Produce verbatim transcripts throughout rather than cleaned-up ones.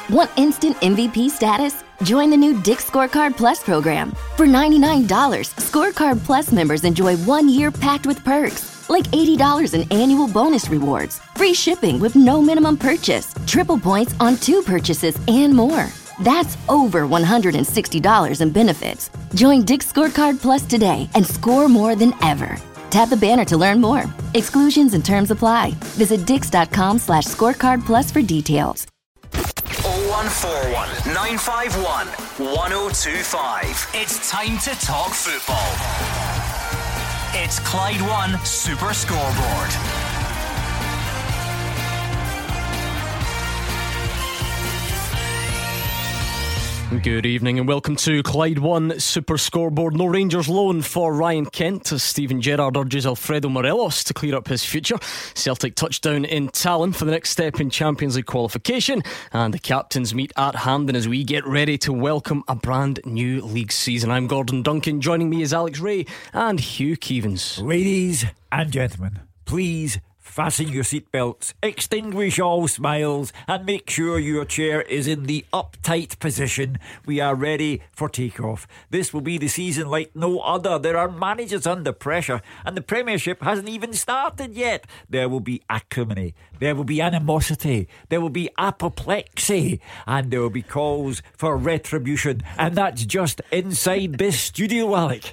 Want instant M V P status? Join the new Dick's Scorecard Plus program. For ninety-nine dollars, Scorecard Plus members enjoy one year packed with perks, like eighty dollars in annual bonus rewards, free shipping with no minimum purchase, triple points on two purchases, and more. That's over one hundred sixty dollars in benefits. Join Dick's Scorecard Plus today and score more than ever. Tap the banner to learn more. Exclusions and terms apply. Visit dix.com slash scorecard plus for details. oh one four one, nine five one, one oh two five. It's time to talk football. It's Clyde One Super Scoreboard. Good evening and welcome to Clyde One Super Scoreboard. No Rangers loan for Ryan Kent as Steven Gerrard urges Alfredo Morelos to clear up his future. Celtic touchdown in Tallinn for the next step in Champions League qualification, and the captains meet at Hampden as we get ready to welcome a brand new league season. I'm Gordon Duncan. Joining me is Alex Ray and Hugh Keevins. Ladies and gentlemen, please fasten your seatbelts, extinguish all smiles, and make sure your chair is in the uptight position. We are ready for takeoff. This will be the season like no other. There are managers under pressure, and the Premiership hasn't even started yet. There will be acrimony, there will be animosity, there will be apoplexy, and there will be calls for retribution. And that's just inside this studio, Alec.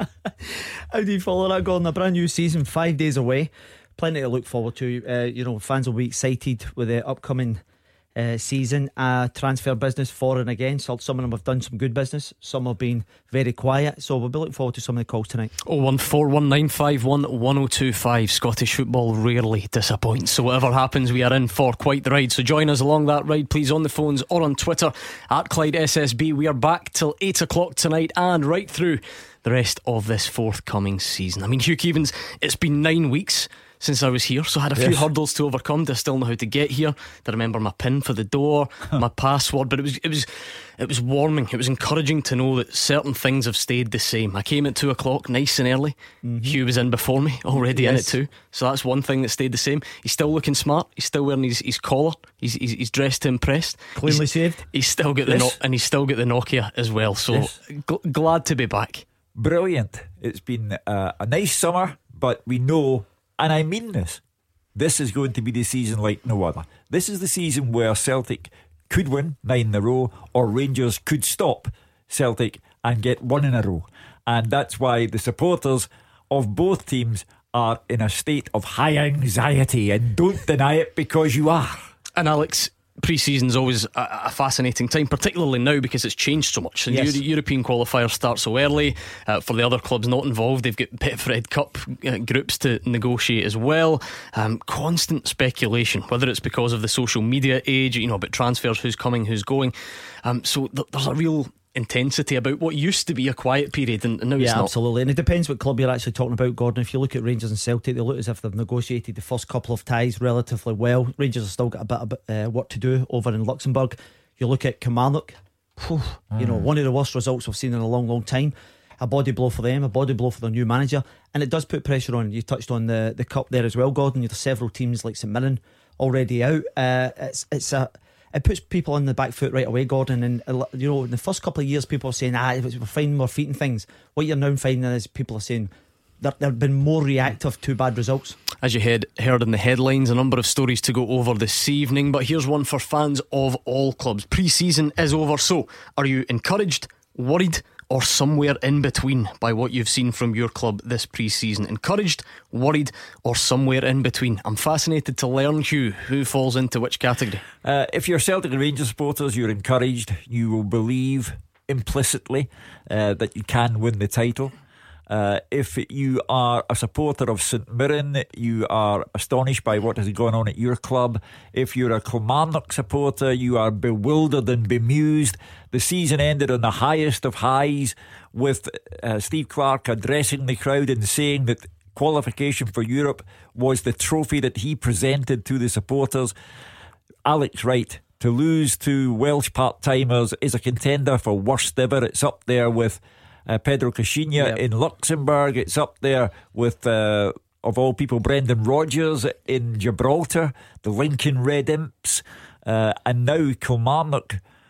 How do you follow that, Gordon? A brand new season, five days away. Plenty to look forward to. Uh, you know, fans will be excited with the upcoming uh, season. Uh, transfer business for and against. So some of them have done some good business. Some have been very quiet. So we'll be looking forward to some of the calls tonight. oh one four one, nine five one, one oh two five. Scottish football rarely disappoints. So whatever happens, we are in for quite the ride. So join us along that ride, please, on the phones or on Twitter at Clyde S S B. We are back till eight o'clock tonight and right through the rest of this forthcoming season. I mean, Hugh Keevins, it's been nine weeks since I was here, so I had a few yes. hurdles to overcome. Do I still know how to get here? Do I remember my pin for the door, my password? But it was it was it was warming. It was encouraging to know that certain things have stayed the same. I came at two o'clock, nice and early. Mm-hmm. Hugh was in before me, already yes. in at two. So that's one thing that stayed the same. He's still looking smart. He's still wearing his, his collar. He's, he's he's dressed to impress. Cleanly he's, shaved. He's still got yes. the no- and he's still got the Nokia as well. So yes. gl- glad to be back. Brilliant. It's been uh, a nice summer, but we know, and I mean this, this is going to be the season like no other. This is the season where Celtic could win nine in a row, or Rangers could stop Celtic and get one in a row. And that's why the supporters of both teams are in a state of high anxiety, and don't deny it because you are. And Alex, pre-season's always a, a fascinating time, particularly now because it's changed so much. And yes. Euro- European qualifiers start so early. Uh, for the other clubs not involved, they've got Betfred Cup uh, groups to negotiate as well. Um, constant speculation, whether it's because of the social media age, you know, about transfers, who's coming, who's going. Um, so th- there's a real intensity about what used to be a quiet period, and, and now yeah, it's not. Absolutely. And it depends what club you're actually talking about, Gordon. If you look at Rangers and Celtic, they look as if they've negotiated the first couple of ties relatively well. Rangers have still got a bit of uh, work to do over in Luxembourg. You look at Kilmarnock, whew, mm. you know, one of the worst results we've seen in a long long time. A body blow for them, a body blow for their new manager, and it does put pressure on. You touched on the, the cup there as well, Gordon. There's several teams like St Mirren already out. uh, It's it's a It puts people on the back foot right away, Gordon. And you know, in the first couple of years, people are saying, ah, we're finding more feet and things. What you're now finding is people are saying that they've been more reactive to bad results. As you had heard in the headlines, a number of stories to go over this evening, but here's one for fans of all clubs. Pre-season is over, so are you encouraged, worried, or somewhere in between by what you've seen from your club this pre-season? Encouraged, worried, or somewhere in between? I'm fascinated to learn, Hugh, who falls into which category. Uh, if you're Celtic and Rangers supporters, you're encouraged. You will believe implicitly uh, that you can win the title. Uh, if you are a supporter of St Mirren, you are astonished by what has gone on at your club. If you're a Kilmarnock supporter, you are bewildered and bemused. The season ended on the highest of highs, with uh, Steve Clarke addressing the crowd and saying that qualification for Europe was the trophy that he presented to the supporters. Alex Wright, to lose to Welsh part-timers is a contender for worst ever. It's up there with Uh, Pedro Caixinha yep. in Luxembourg. It's up there with, uh, of all people, Brendan Rodgers in Gibraltar, the Lincoln Red Imps, uh, and now Kilmarnock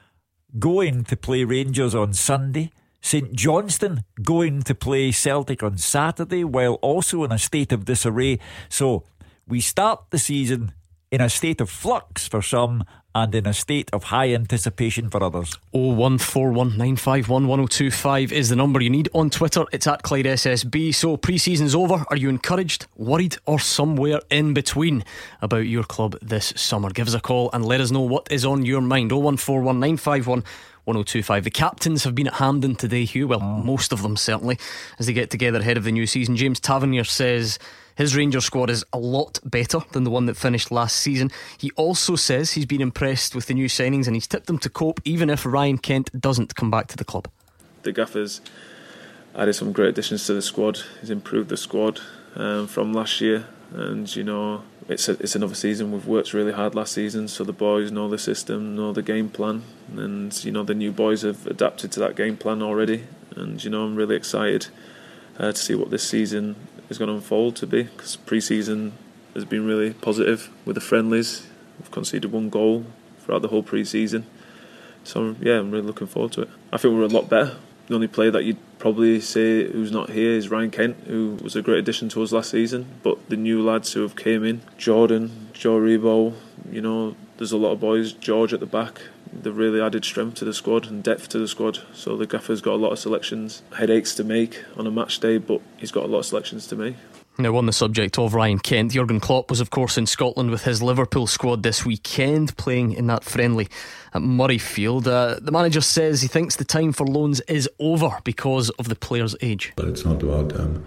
going to play Rangers on Sunday, St Johnstone going to play Celtic on Saturday, while also in a state of disarray. So we start the season in a state of flux for some and in a state of high anticipation for others. oh one four one nine five one one oh two five is the number you need. On Twitter, it's at Clyde S S B. So pre-season's over. Are you encouraged, worried, or somewhere in between about your club this summer? Give us a call and let us know what is on your mind. oh one four one nine five one one oh two five. The captains have been at Hampden today, Hugh. Well, oh. most of them certainly, as they get together ahead of the new season. James Tavernier says his Rangers squad is a lot better than the one that finished last season. He also says he's been impressed with the new signings and he's tipped them to cope even if Ryan Kent doesn't come back to the club. The gaffer's added some great additions to the squad. He's improved the squad um, from last year, and you know it's a, it's another season. We've worked really hard last season, so the boys know the system, know the game plan, and you know the new boys have adapted to that game plan already. And you know I'm really excited uh, to see what this season is going to unfold to be, because pre-season has been really positive with the friendlies. We've conceded one goal throughout the whole pre-season, so yeah, I'm really looking forward to it. I think we're a lot better. The only player that you'd probably say who's not here is Ryan Kent, who was a great addition to us last season, but the new lads who have came in, Jordan, Joe Rebo, you know there's a lot of boys, George at the back, they've really added strength to the squad and depth to the squad. So the gaffer's got a lot of selections, headaches to make on a match day, but he's got a lot of selections to make. Now, on the subject of Ryan Kent, Jurgen Klopp was of course in Scotland with his Liverpool squad this weekend, playing in that friendly at Murrayfield. Uh, the manager says he thinks the time for loans is over because of the player's age. But it's not about um,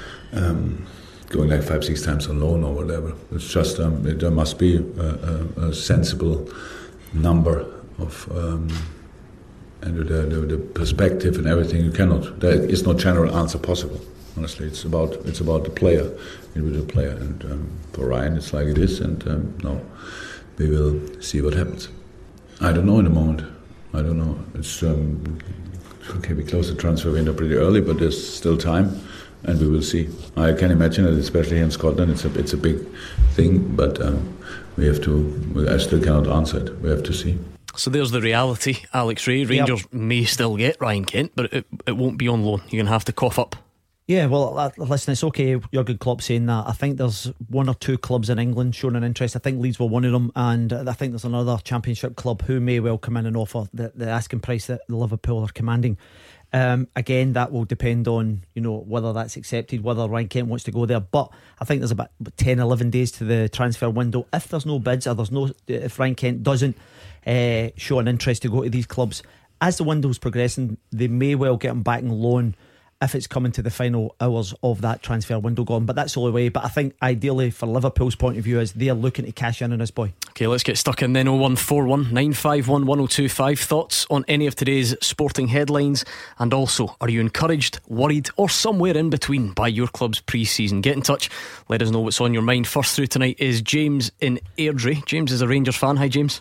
um, going like five, six times on loan or whatever. It's just um, it, there must be a, a, a sensible number of um, and the, the, the perspective and everything. You cannot. There is no general answer possible. Honestly, it's about it's about the player, individual player, and um, for Ryan, it's like it is. And um, no, we will see what happens. I don't know in the moment. I don't know. It's um, okay. We close the transfer window pretty early, but there's still time, and we will see. I can imagine that, especially here in Scotland, it's a it's a big thing. But um, we have to. I still cannot answer it. We have to see. So there's the reality, Alex Ray. Rangers yep. may still get Ryan Kent, but it, it won't be on loan. You're going to have to cough up. Yeah, well, listen, it's okay, Jurgen Klopp saying that. I think there's one or two clubs in England showing an interest. I think Leeds were one of them, and I think there's another Championship club who may well come in and offer the, the asking price that Liverpool are commanding. Um, again, that will depend on, you know, whether that's accepted, whether Ryan Kent wants to go there. But I think there's about ten, eleven days to the transfer window. If there's no bids, or there's no, if Ryan Kent doesn't uh, show an interest to go to these clubs, as the window's progressing, they may well get him back on loan if it's coming to the final hours of that transfer window gone. But that's the only way. But I think ideally for Liverpool's point of view is they're looking to cash in on this boy. Okay, let's get stuck in then. oh one four one nine five one one oh two five. Thoughts on any of today's sporting headlines, and also, are you encouraged, worried, or somewhere in between by your club's pre-season? Get in touch, let us know what's on your mind. First through tonight is James in Airdrie. James is a Rangers fan. Hi James.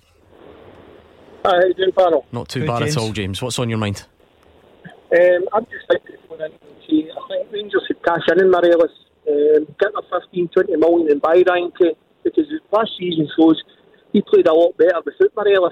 Hi, how you doing, panel? Not too Good, bad James. at all, James. What's on your mind? Um, I'm just thinking, I think Rangers should cash in in Morelos, um, get their fifteen, twenty million and buy Ryan Kent, because last season shows he played a lot better without Morelos.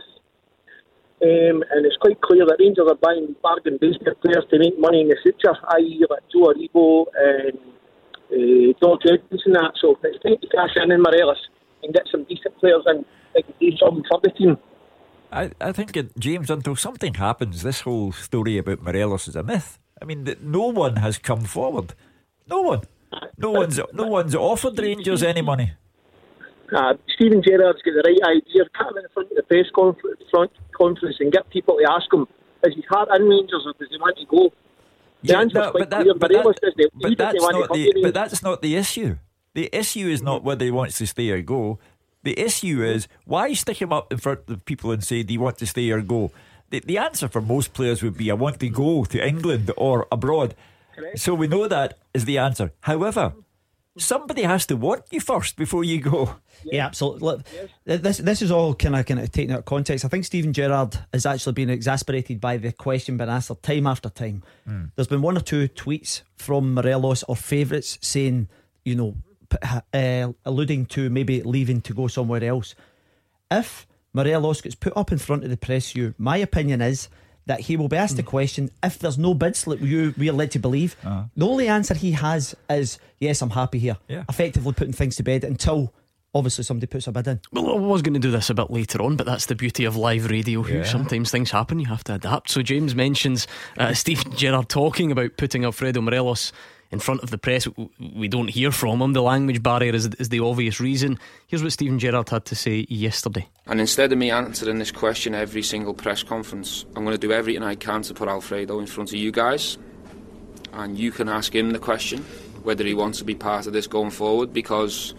Um, and it's quite clear that Rangers are buying bargain basement players to make money in the future, that is like Joe Aribo and uh, George Edmonds and that. So it's time to cash in in Morelos and get some decent players in that can do something for the team. I, I think, it, James, until something happens, this whole story about Morelos is a myth. I mean, the, no one has come forward. No one. No one's no one's offered Rangers any money. Uh, Steven Gerrard's got the right idea. Come in front of the press conference, front conference and get people to ask him, is his heart in Rangers or does he want to go? The Yeah, answer's no, quite but, that, clear. but, Morelos that, does the but, lead that's if they want not to the, come to but that's not the issue. The issue is not whether he wants to stay or go. The issue is, why stick him up in front of the people and say, do you want to stay or go? The, the answer for most players would be, I want to go to England or abroad. Correct. So we know that is the answer. However, somebody has to want you first before you go. Yeah, absolutely. Look, yes. This this is all kind of kind of taken out of context. I think Steven Gerrard has actually been exasperated by the question being asked time after time. Mm. There's been one or two tweets from Morelos or favourites saying, you know, uh, alluding to maybe leaving to go somewhere else. If Morelos gets put up in front of the press, you, my opinion is that he will be asked the question, if there's no bids like you, we're led to believe, uh-huh. the only answer he has is, yes, I'm happy here. Yeah. Effectively putting things to bed until obviously somebody puts a bid in. Well, I was going to do this a bit later on, but that's the beauty of live radio here. Yeah. Sometimes things happen, you have to adapt. So James mentions uh, Steven Gerrard talking about putting Alfredo Morelos in front of the press. We don't hear from him. The language barrier is, is the obvious reason. Here's what Steven Gerrard had to say yesterday. And instead of me answering this question every single press conference, I'm going to do everything I can to put Alfredo in front of you guys, and you can ask him the question whether he wants to be part of this going forward, because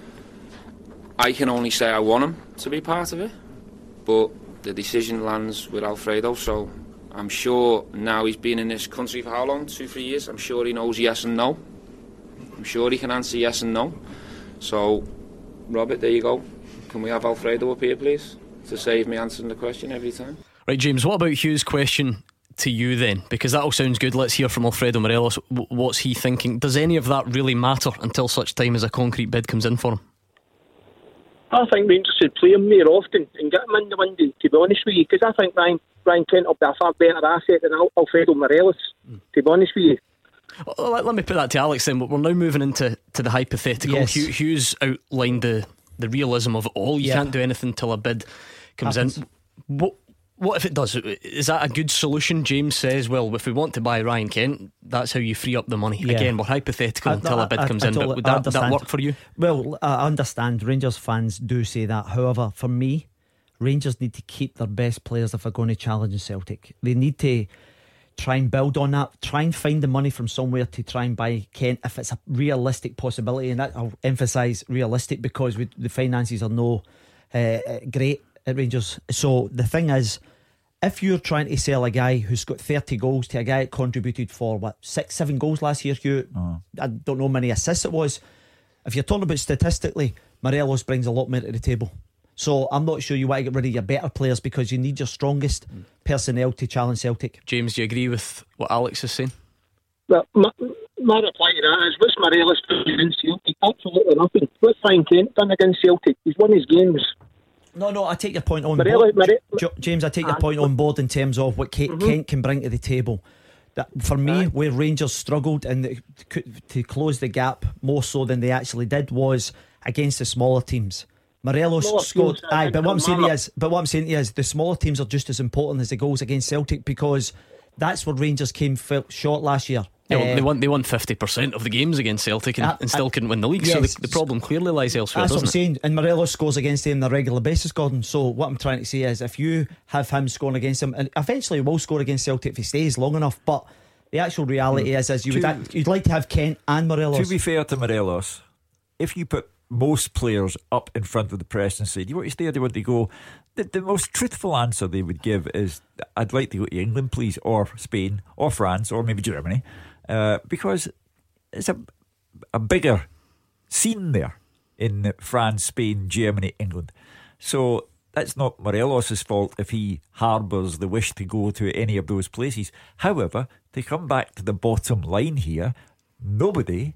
I can only say I want him to be part of it, but the decision lands with Alfredo. So I'm sure now he's been in this country for how long? Two, three years. I'm sure he knows yes and no. I'm sure he can answer yes and no. So, Robert, there you go. Can we have Alfredo up here, please, to save me answering the question every time? Right, James, what about Hugh's question to you then? Because that all sounds good. Let's hear from Alfredo Morelos. What's he thinking? Does any of that really matter until such time as a concrete bid comes in for him? I think Rangers should play him more often and get him in the window, to be honest with you, because I think Ryan, Ryan Kent will be a far better asset than Al- Alfredo Morelos, mm. to be honest with you. Well, let, let me put that to Alex then. But we're now moving into to the hypothetical. Yes. Hugh, Hugh's outlined the, the realism of it all. You yeah. can't do anything till a bid comes Happens. in. What, what if it does? Is that a good solution? James says, well, if we want to buy Ryan Kent, that's how you free up the money. Yeah. Again, we're hypothetical I, until I, a bid I, comes I, I in totally, but would that, that work for you? Well, I understand Rangers fans do say that. However, for me, Rangers need to keep their best players if they're going to challenge Celtic. They need to try and build on that, try and find the money from somewhere to try and buy Kent if it's a realistic possibility. And that, I'll emphasise realistic, because we, the finances are no uh, great at Rangers. So the thing is, if you're trying to sell a guy who's got thirty goals to a guy that contributed for what, six, seven goals last year, Hugh, oh. I don't know how many assists it was. If you're talking about statistically, Morelos brings a lot more to the table. So I'm not sure you want to get rid of your better players, because you need your strongest mm. personnel to challenge Celtic. James, do you agree with what Alex is saying? Well, my, my reply to that is, what's Morelos doing against Celtic? Absolutely nothing. What's Ryan Kent done against Celtic? He's won his games. No, no, I take your point on Marella, board. Marella, James, I take your point on board in terms of what Kent, mm-hmm. Kent can bring to the table. That, for me, Aye. where Rangers struggled and the, to close the gap more so than they actually did was against the smaller teams. Morelos smaller scored. Teams, aye, but what I'm saying is, but what I'm saying is, the smaller teams are just as important as the goals against Celtic, because that's where Rangers came short last year. Yeah, well, uh, they won they won fifty percent of the games against Celtic and, uh, and still uh, couldn't win the league. Yes. So the, the problem clearly lies elsewhere. That's doesn't what I'm it? saying. And Morelos scores against him on a regular basis, Gordon. So what I'm trying to say is, if you have him scoring against him, and eventually he will score against Celtic if he stays long enough, but the actual reality mm. is, is you would to, you'd like to have Kent and Morelos. To be fair to Morelos, if you put most players up in front of the press and say, do you want to stay or do you want to go? The, the most truthful answer they would give is, I'd like to go to England, please, or Spain, or France, or maybe Germany. Uh, because it's a, a bigger scene there in France, Spain, Germany, England. So that's not Morelos' fault if he harbours the wish to go to any of those places. However, to come back to the bottom line here, nobody,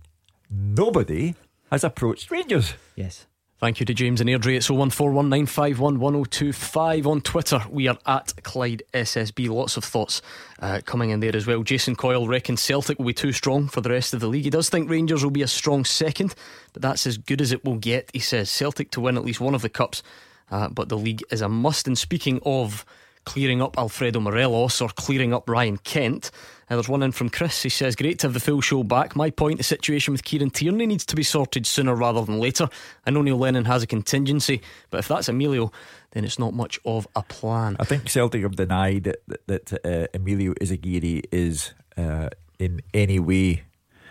nobody has approached Rangers. Yes. Thank you to James and Airdrie. It's oh one four one nine five one one oh two five. On Twitter we are at Clyde S S B. Lots of thoughts uh, coming in there as well. Jason Coyle reckons Celtic will be too strong for the rest of the league. He does think Rangers will be a strong second, but that's as good as it will get. He says Celtic to win at least one of the cups, uh, but the league is a must. And speaking of clearing up Alfredo Morelos or clearing up Ryan Kent, Uh, there's one in from Chris. He says, great to have the full show back. My point, the situation with Kieran Tierney needs to be sorted sooner rather than later. I know Neil Lennon has a contingency, but if that's Emilio, then it's not much of a plan. I think Celtic have denied that, that uh, Emilio Izagiri is uh, in any way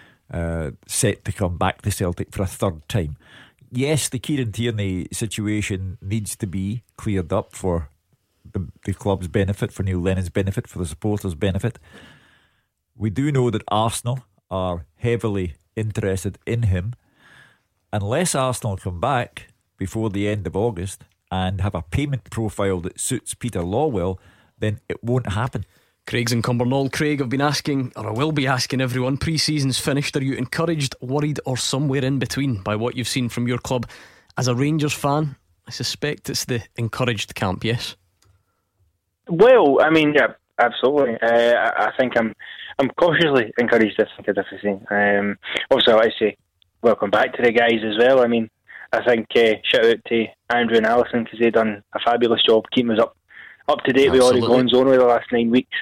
uh, set to come back to Celtic for a third time. Yes, the Kieran Tierney situation needs to be cleared up for the, the club's benefit, for Neil Lennon's benefit, for the supporters' benefit. We do know that Arsenal are heavily interested in him. Unless Arsenal come back before the end of August and have a payment profile that suits Peter Lawwell, then it won't happen. Craig's in Cumbernauld. Craig, I've been asking, or I will be asking everyone, pre-season's finished, are you encouraged, worried or somewhere in between by what you've seen from your club? As a Rangers fan, I suspect it's the encouraged camp, yes? Well, I mean, yeah, absolutely. Uh, I, I think I'm I'm cautiously encouraged, I think, as I say. Um, also, I say, welcome back to the guys as well. I mean, I think uh, shout out to Andrew and Alison because they've done a fabulous job keeping us up up to date Absolutely. with all the goings on over the last nine weeks.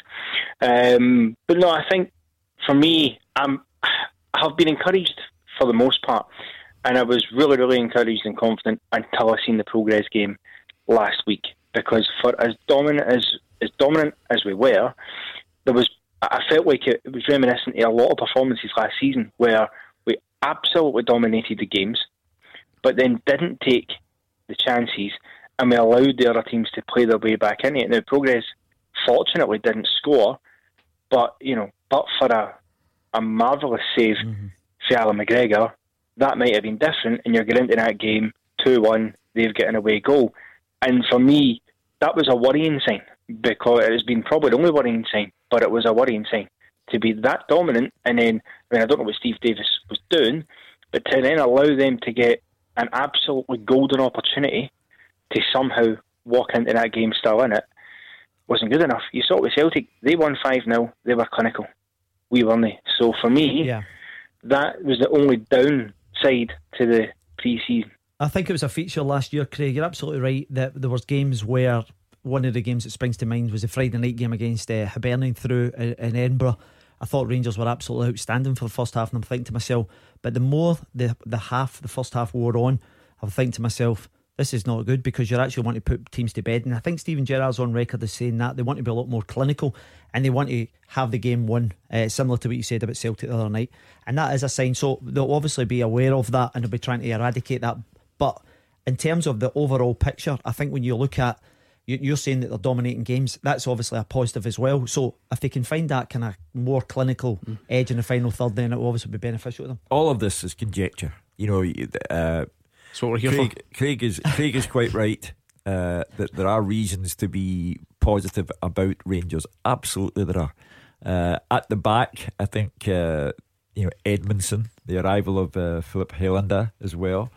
Um, but no, I think for me, I'm, I have been encouraged for the most part, and I was really, really encouraged and confident until I seen the progress game last week. Because for as dominant as as dominant as we were, there was I felt like it, it was reminiscent of a lot of performances last season where we absolutely dominated the games, but then didn't take the chances, and we allowed the other teams to play their way back into it. Now, Progress fortunately didn't score, but you know, but for a a marvellous save mm-hmm. for Alan McGregor, that might have been different, and you're getting into that game two one, they've got an away goal. And for me, that was a worrying sign, because it has been probably the only worrying sign, but it was a worrying sign to be that dominant. And then, I mean, I don't know what Steve Davis was doing, but to then allow them to get an absolutely golden opportunity to somehow walk into that game still in it wasn't good enough. You saw it with Celtic. They won five nil. They were clinical. We weren't. So for me, yeah. that was the only downside to the pre-season. I think it was a feature last year, Craig. You're absolutely right that there was games where one of the games that springs to mind was the Friday night game against uh, Hibernian through in, in Edinburgh. I thought Rangers were absolutely outstanding for the first half, and I'm thinking to myself, but the more the the half, the first half wore on, I'm thinking to myself, this is not good, because you're actually wanting to put teams to bed. And I think Steven Gerrard's on record as saying that they want to be a lot more clinical and they want to have the game won, uh, similar to what you said about Celtic the other night. And that is a sign. So they'll obviously be aware of that and they'll be trying to eradicate that. But in terms of the overall picture, I think when you look at, you're saying that they're dominating games, that's obviously a positive as well. So if they can find that kind of more clinical mm. edge in the final third, then it will obviously be beneficial to them. All of this is conjecture, you know. Uh, That's what we're here Craig, for. Craig is Craig is quite right uh, that there are reasons to be positive about Rangers. Absolutely, there are. Uh, at the back, I think uh, you know Edmundson, the arrival of uh, Philip Helander as well.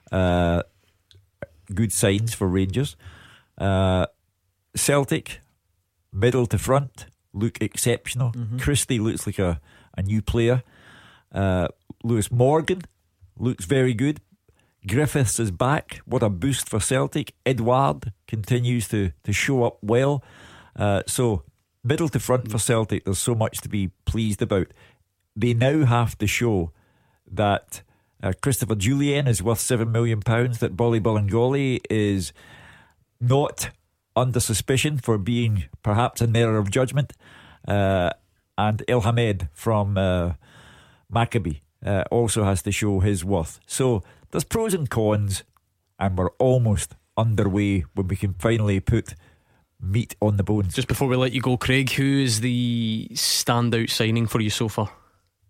Uh, good signs for Rangers. Uh, Celtic, middle to front, look exceptional. Mm-hmm. Christie looks like a, a new player. Uh, Lewis Morgan looks very good. Griffiths is back. What a boost for Celtic. Edouard continues to, to show up well. Uh, so, middle to front for Celtic, there's so much to be pleased about. They now have to show that uh, Christopher Jullien is worth seven million pounds, that Bolly Bolingoli is not under suspicion for being perhaps an error of judgment, uh, and El Hamed from uh, Maccabi uh, also has to show his worth. So there's pros and cons, and we're almost underway when we can finally put meat on the bones. Just before we let you go, Craig, who is the standout signing for you so far?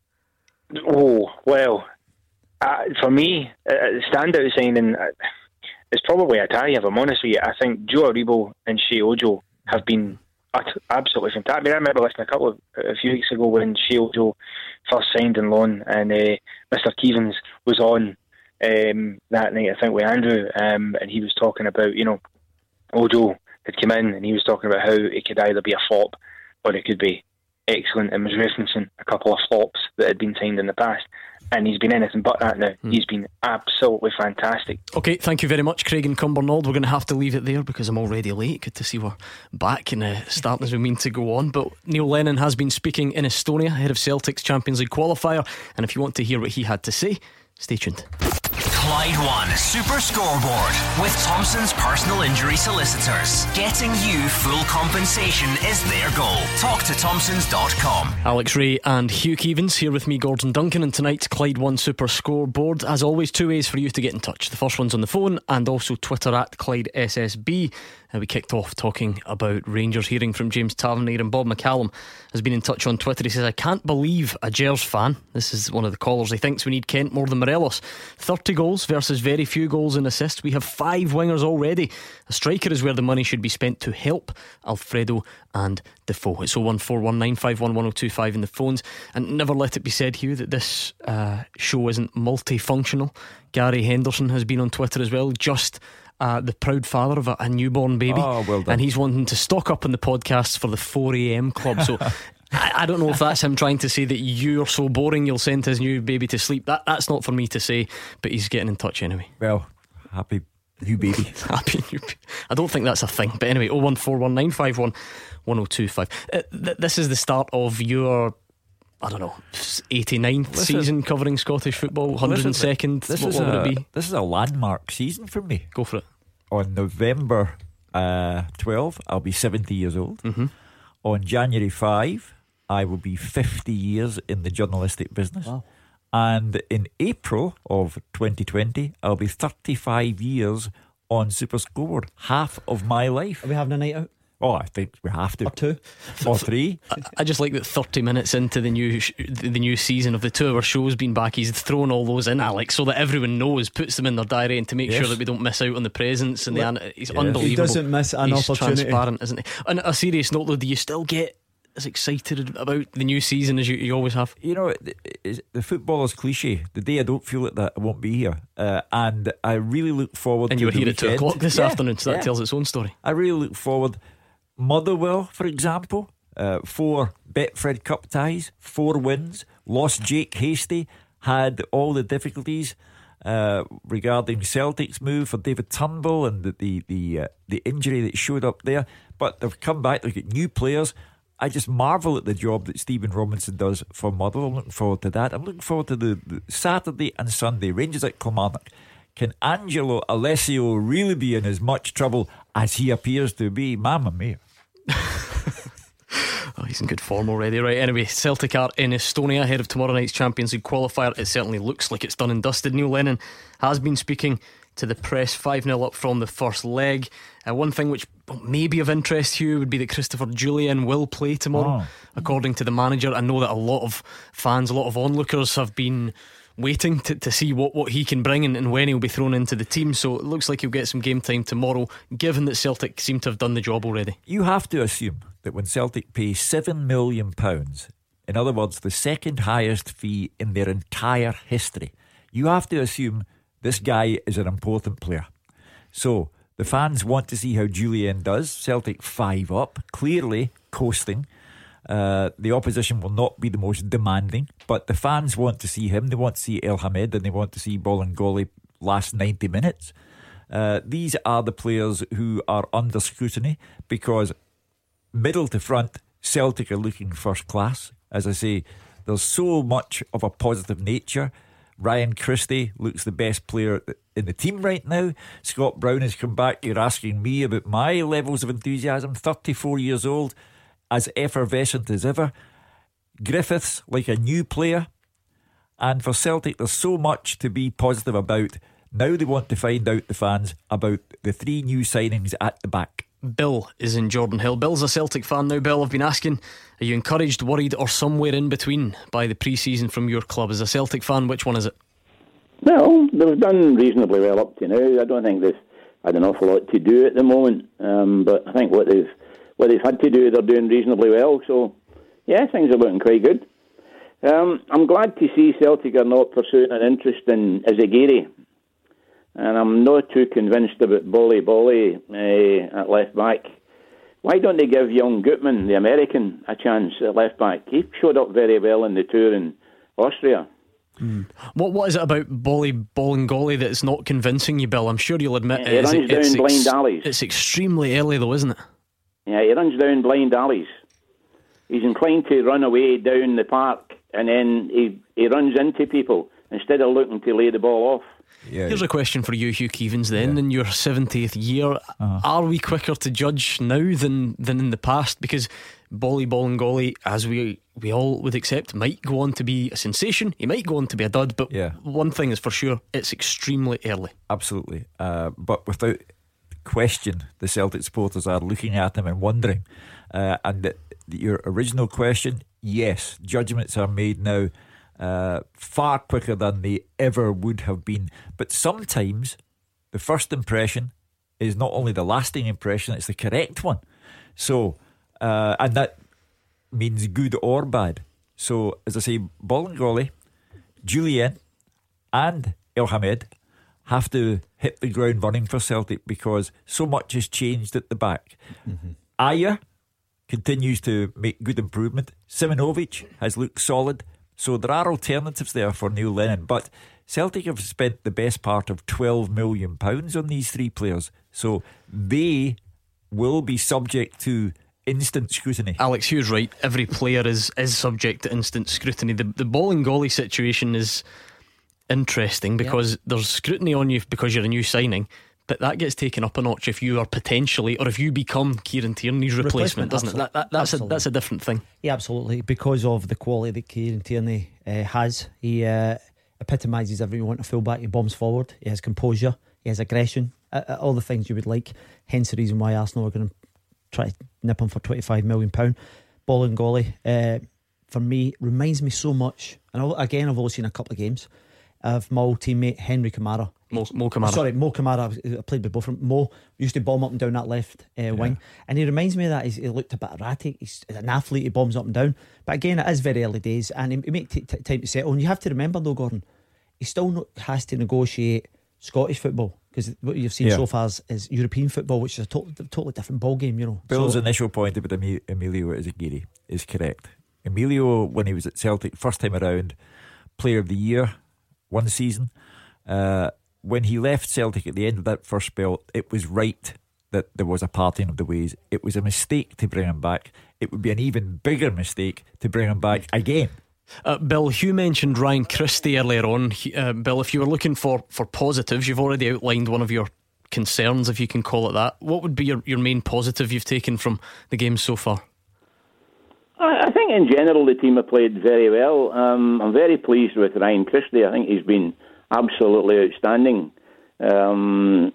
Oh, well, uh, for me, uh, the standout signing uh, is probably Atai, if I'm honest with you. I think Joe Aribo and Shea Ojo have been absolutely fantastic. I mean, I remember listening a couple of a few weeks ago when Shea Ojo first signed in loan, and uh, Mister Keevins was on um, that night, I think, with Andrew, um, and he was talking about, you know, Ojo had come in and he was talking about how it could either be a flop or it could be excellent, and was referencing a couple of flops that had been signed in the past. And he's been anything but that now. Hmm. He's been absolutely fantastic. Okay, thank you very much, Craig and Cumbernauld. We're going to have to leave it there because I'm already late. Good to see we're back and uh, starting as we mean to go on. But Neil Lennon has been speaking in Estonia ahead of Celtic's Champions League qualifier, and if you want to hear what he had to say, stay tuned. Clyde One Super Scoreboard with Thompson's personal injury solicitors. Getting you full compensation is their goal. Talk to Thompsons dot com. Alex Ray and Hugh Keevins here with me, Gordon Duncan, and tonight's Clyde One Super Scoreboard. As always, two ways for you to get in touch. The first one's on the phone, and also Twitter at Clyde S S B. Uh, we kicked off talking about Rangers, hearing from James Tavernier, and Bob McCallum has been in touch on Twitter. He says, I can't believe a Gers fan, this is one of the callers, he thinks we need Kent more than Morelos. thirty goals versus very few goals and assists. We have five wingers already. A striker is where the money should be spent to help Alfredo and Defoe. It's oh one four one nine five one one oh two five in the phones. And never let it be said, Hugh, that this uh, show isn't multifunctional. Gary Henderson has been on Twitter as well, just uh, the proud father of a, a newborn baby. Oh, well done. And he's wanting to stock up on the podcasts for the four a.m. club. So I, I don't know if that's him trying to say that you're so boring you'll send his new baby to sleep. That That's not for me to say, but he's getting in touch anyway. Well, happy new baby. Happy new baby. I don't think that's a thing, but anyway, oh one four one nine five one one oh two five. uh, th- This is the start of your, I don't know, eighty-ninth This season is, covering Scottish football. one hundred second. This what, is what a, would it be? This is a landmark season for me. Go for it. On November uh, twelfth, I'll be seventy years old. Mm-hmm. On January fifth, I will be fifty years in the journalistic business. Wow. And in April of twenty twenty, I'll be thirty-five years on Super Scoreboard. Half of my life. Are we having a night out? Oh, I think we have to. Or two? Or three. I, I just like that thirty minutes into the new sh- the new season of the two of our shows being back, he's thrown all those in, Alex, so that everyone knows, puts them in their diary, and to make Yes. sure that we don't miss out on the presents and Well, the an- he's yes. unbelievable. He doesn't miss an he's opportunity. transparent, isn't he? On a serious note though, do you still get as excited about the new season as you, you always have? You know, it- it's- the footballer's cliche. The day I don't feel it, that I won't be here. Uh, and I really look forward And to you were the here at two weekend. o'clock this Yeah, afternoon, so that yeah. tells its own story. I really look forward. Motherwell, for example, uh, four Betfred Cup ties, four wins, lost Jake Hasty, had all the difficulties uh, regarding Celtic's move for David Turnbull and the the the, uh, the injury that showed up there. But they've come back, they've got new players. I just marvel at the job that Stephen Robinson does for Motherwell. I'm looking forward to that. I'm looking forward to the, the Saturday and Sunday. Rangers at Kilmarnock. Can Angelo Alessio really be in as much trouble as he appears to be? Mamma mia. Oh, he's in good form already. Right, anyway, Celtic are in Estonia ahead of tomorrow night's Champions League qualifier. It certainly looks like it's done and dusted. Neil Lennon has been speaking to the press, five nil up from the first leg. Uh, one thing which may be of interest to you would be that Christopher Jullien will play tomorrow, Oh. according to the manager. I know that a lot of fans, a lot of onlookers have been waiting to, to see what, what he can bring and, and when he'll be thrown into the team. So it looks like he'll get some game time tomorrow, given that Celtic seem to have done the job already. You have to assume that when Celtic pay seven million pounds, in other words, the second highest fee in their entire history, you have to assume this guy is an important player. So the fans want to see how Jullien does. Celtic five up, clearly coasting. Uh, the opposition will not be the most demanding, but the fans want to see him. They want to see El Hamed and they want to see Bolingoli last ninety minutes. Uh, these are the players who are under scrutiny because middle to front, Celtic are looking first class. As I say, there's so much of a positive nature. Ryan Christie looks the best player in the team right now. Scott Brown has come back. You're asking me about my levels of enthusiasm. thirty-four years old, as effervescent as ever. Griffiths like a new player. And for Celtic, there's so much to be positive about. Now they want to find out, the fans, about the three new signings at the back. Bill is in Jordan Hill. Bill's a Celtic fan now. Bill, I've been asking, are you encouraged, worried, or somewhere in between by the pre-season from your club? As a Celtic fan, which one is it? Well, they've done reasonably well up to now. I don't think they've had an awful lot to do at the moment, um, but I think what they've what they've had to do, they're doing reasonably well. So, yeah, things are looking quite good. Um, I'm glad to see Celtic are not pursuing an interest in Izagiri. And I'm not too convinced about Bolly Bolly uh, at left back. Why don't they give young Gutman, the American, a chance at left back? He showed up very well in the tour in Austria. Mm. What What is it about Bolly Bolingoli that's not convincing you, Bill? I'm sure you'll admit He it. runs It's, down it's, blind ex- alleys. it's extremely early though, isn't it? Yeah, he runs down blind alleys. He's inclined to run away down the park, and then he, he runs into people instead of looking to lay the ball off. Yeah. Here's a question for you, Hugh Keevins, then. Yeah. In your seventieth year, Uh-huh. are we quicker to judge now than, than in the past? Because Bolly Bolingoli, as we, we all would accept, might go on to be a sensation. He might go on to be a dud, but Yeah. one thing is for sure, it's extremely early. Absolutely. Uh, but without question, the Celtic supporters are looking at him and wondering. Uh, and the, your original question, yes, judgments are made now uh, far quicker than they ever would have been. But sometimes the first impression is not only the lasting impression, it's the correct one. So, uh, and that means good or bad. So, as I say, Bolingoli, Jullien, and El Hamed have to hit the ground running for Celtic because so much has changed at the back. Mm-hmm. Ajer continues to make good improvement. Simonovic has looked solid. So there are alternatives there for Neil Lennon. But Celtic have spent the best part of twelve million pounds on these three players. So they will be subject to instant scrutiny. Alex Hugh's right. Every player is, is subject to instant scrutiny. The, the Bolingoli situation is interesting because yep. there's scrutiny on you because you're a new signing. But that gets taken up a notch if you are potentially, or if you become Kieran Tierney's replacement, replacement doesn't absolutely. it? That, that, that's a that's a different thing. Yeah, absolutely. Because of the quality that Kieran Tierney uh, has, he uh, epitomises everything you want a fullback. He bombs forward. He has composure. He has aggression. Uh, all the things you would like. Hence the reason why Arsenal are going to try to nip him for twenty-five million pounds. Bolingoli, uh, for me, reminds me so much. And I'll, again, I've only seen a couple of games of my old teammate Henry Kamara. Mo, Mo Kamara. Oh, sorry, Mo Kamara. I played with both of them. Mo used to bomb up and down that left uh, yeah. wing, and he reminds me of that. He's, he looked a bit erratic. He's an athlete. He bombs up and down. But again, it is very early days, and he, he makes t- t- time to settle. And you have to remember, though, Gordon, he still not, has to negotiate Scottish football because what you've seen yeah. so far is, is European football, which is a to- totally different ball game. You know, Bill's so, initial point about Emilio Ezagiri is correct. Emilio, when he was at Celtic first time around, Player of the Year one season. Uh, when he left Celtic at the end of that first spell, it was right that there was a parting of the ways. It was a mistake to bring him back. It would be an even bigger mistake to bring him back again. Uh, Bill, Hugh mentioned Ryan Christie earlier on. Uh, Bill, if you were looking for, for positives, you've already outlined one of your concerns, if you can call it that. What would be your, your main positive you've taken from the game so far? I think in general the team have played very well. Um, I'm very pleased with Ryan Christie. I think he's been absolutely outstanding. Um,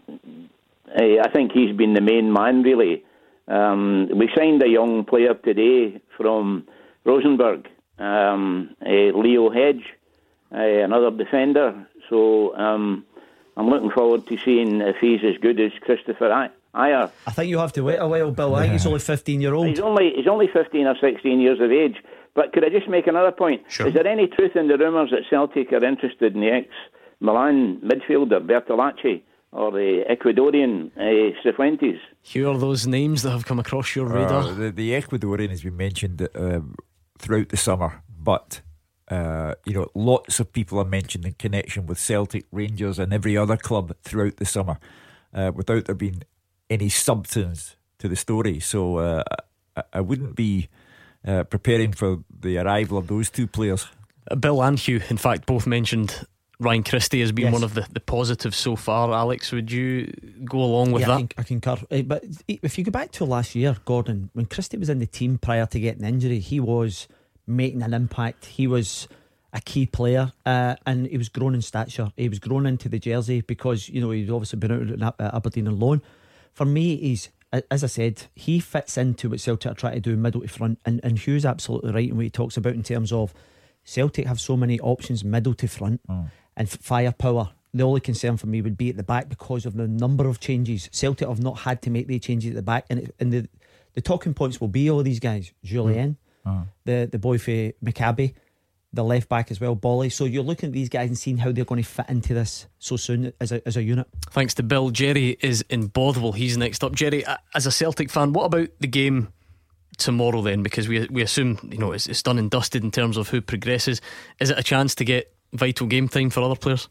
I think he's been the main man, really. Um, we signed a young player today from Rosenborg, um, uh, Leo Hedge, uh, another defender. So um, I'm looking forward to seeing if he's as good as Christopher I- Ajer. I think you have to wait a while, Bill. I think he's only fifteen year old. He's only he's only fifteen or sixteen years of age. But could I just make another point? Sure. Is there any truth in the rumours that Celtic are interested in the ex-Milan midfielder Bertolacci or the Ecuadorian uh, Cifuentes? Here are those names that have come across your radar. Uh, the, the Ecuadorian has been mentioned um, throughout the summer, but uh, you know, lots of people are mentioned in connection with Celtic, Rangers, and every other club throughout the summer, uh, without there being any substance to the story. So uh, I, I wouldn't be uh, preparing for the arrival of those two players. uh, Bill and Hugh, in fact, both mentioned Ryan Christie has been yes. one of the, the positives so far. Alex, would you go along with yeah, that? I, can, I concur. Uh, but if you go back to last year, Gordon, when Christie was in the team prior to getting injury, he was making an impact. He was a key player, uh, and he was grown in stature. He was grown into the jersey because, you know, he'd obviously been out at Aberdeen on loan. For me, he's, as I said, he fits into what Celtic are trying to do middle to front, and, and Hugh's absolutely right in what he talks about in terms of Celtic have so many options middle to front mm. and firepower. The only concern for me would be at the back because of the number of changes. Celtic have not had to make the changes at the back, and, it, and the the talking points will be all these guys: Julien, mm. mm. the the boy for Maccabi, the left back as well, Bolly. So you're looking at these guys and seeing how they're going to fit into this so soon as a, as a unit. Thanks to Bill. Jerry is in Bothwell. He's next up. Jerry, as a Celtic fan, what about the game tomorrow then? Because we we assume, you know, it's, it's done and dusted in terms of who progresses. Is it a chance to get vital game time for other players?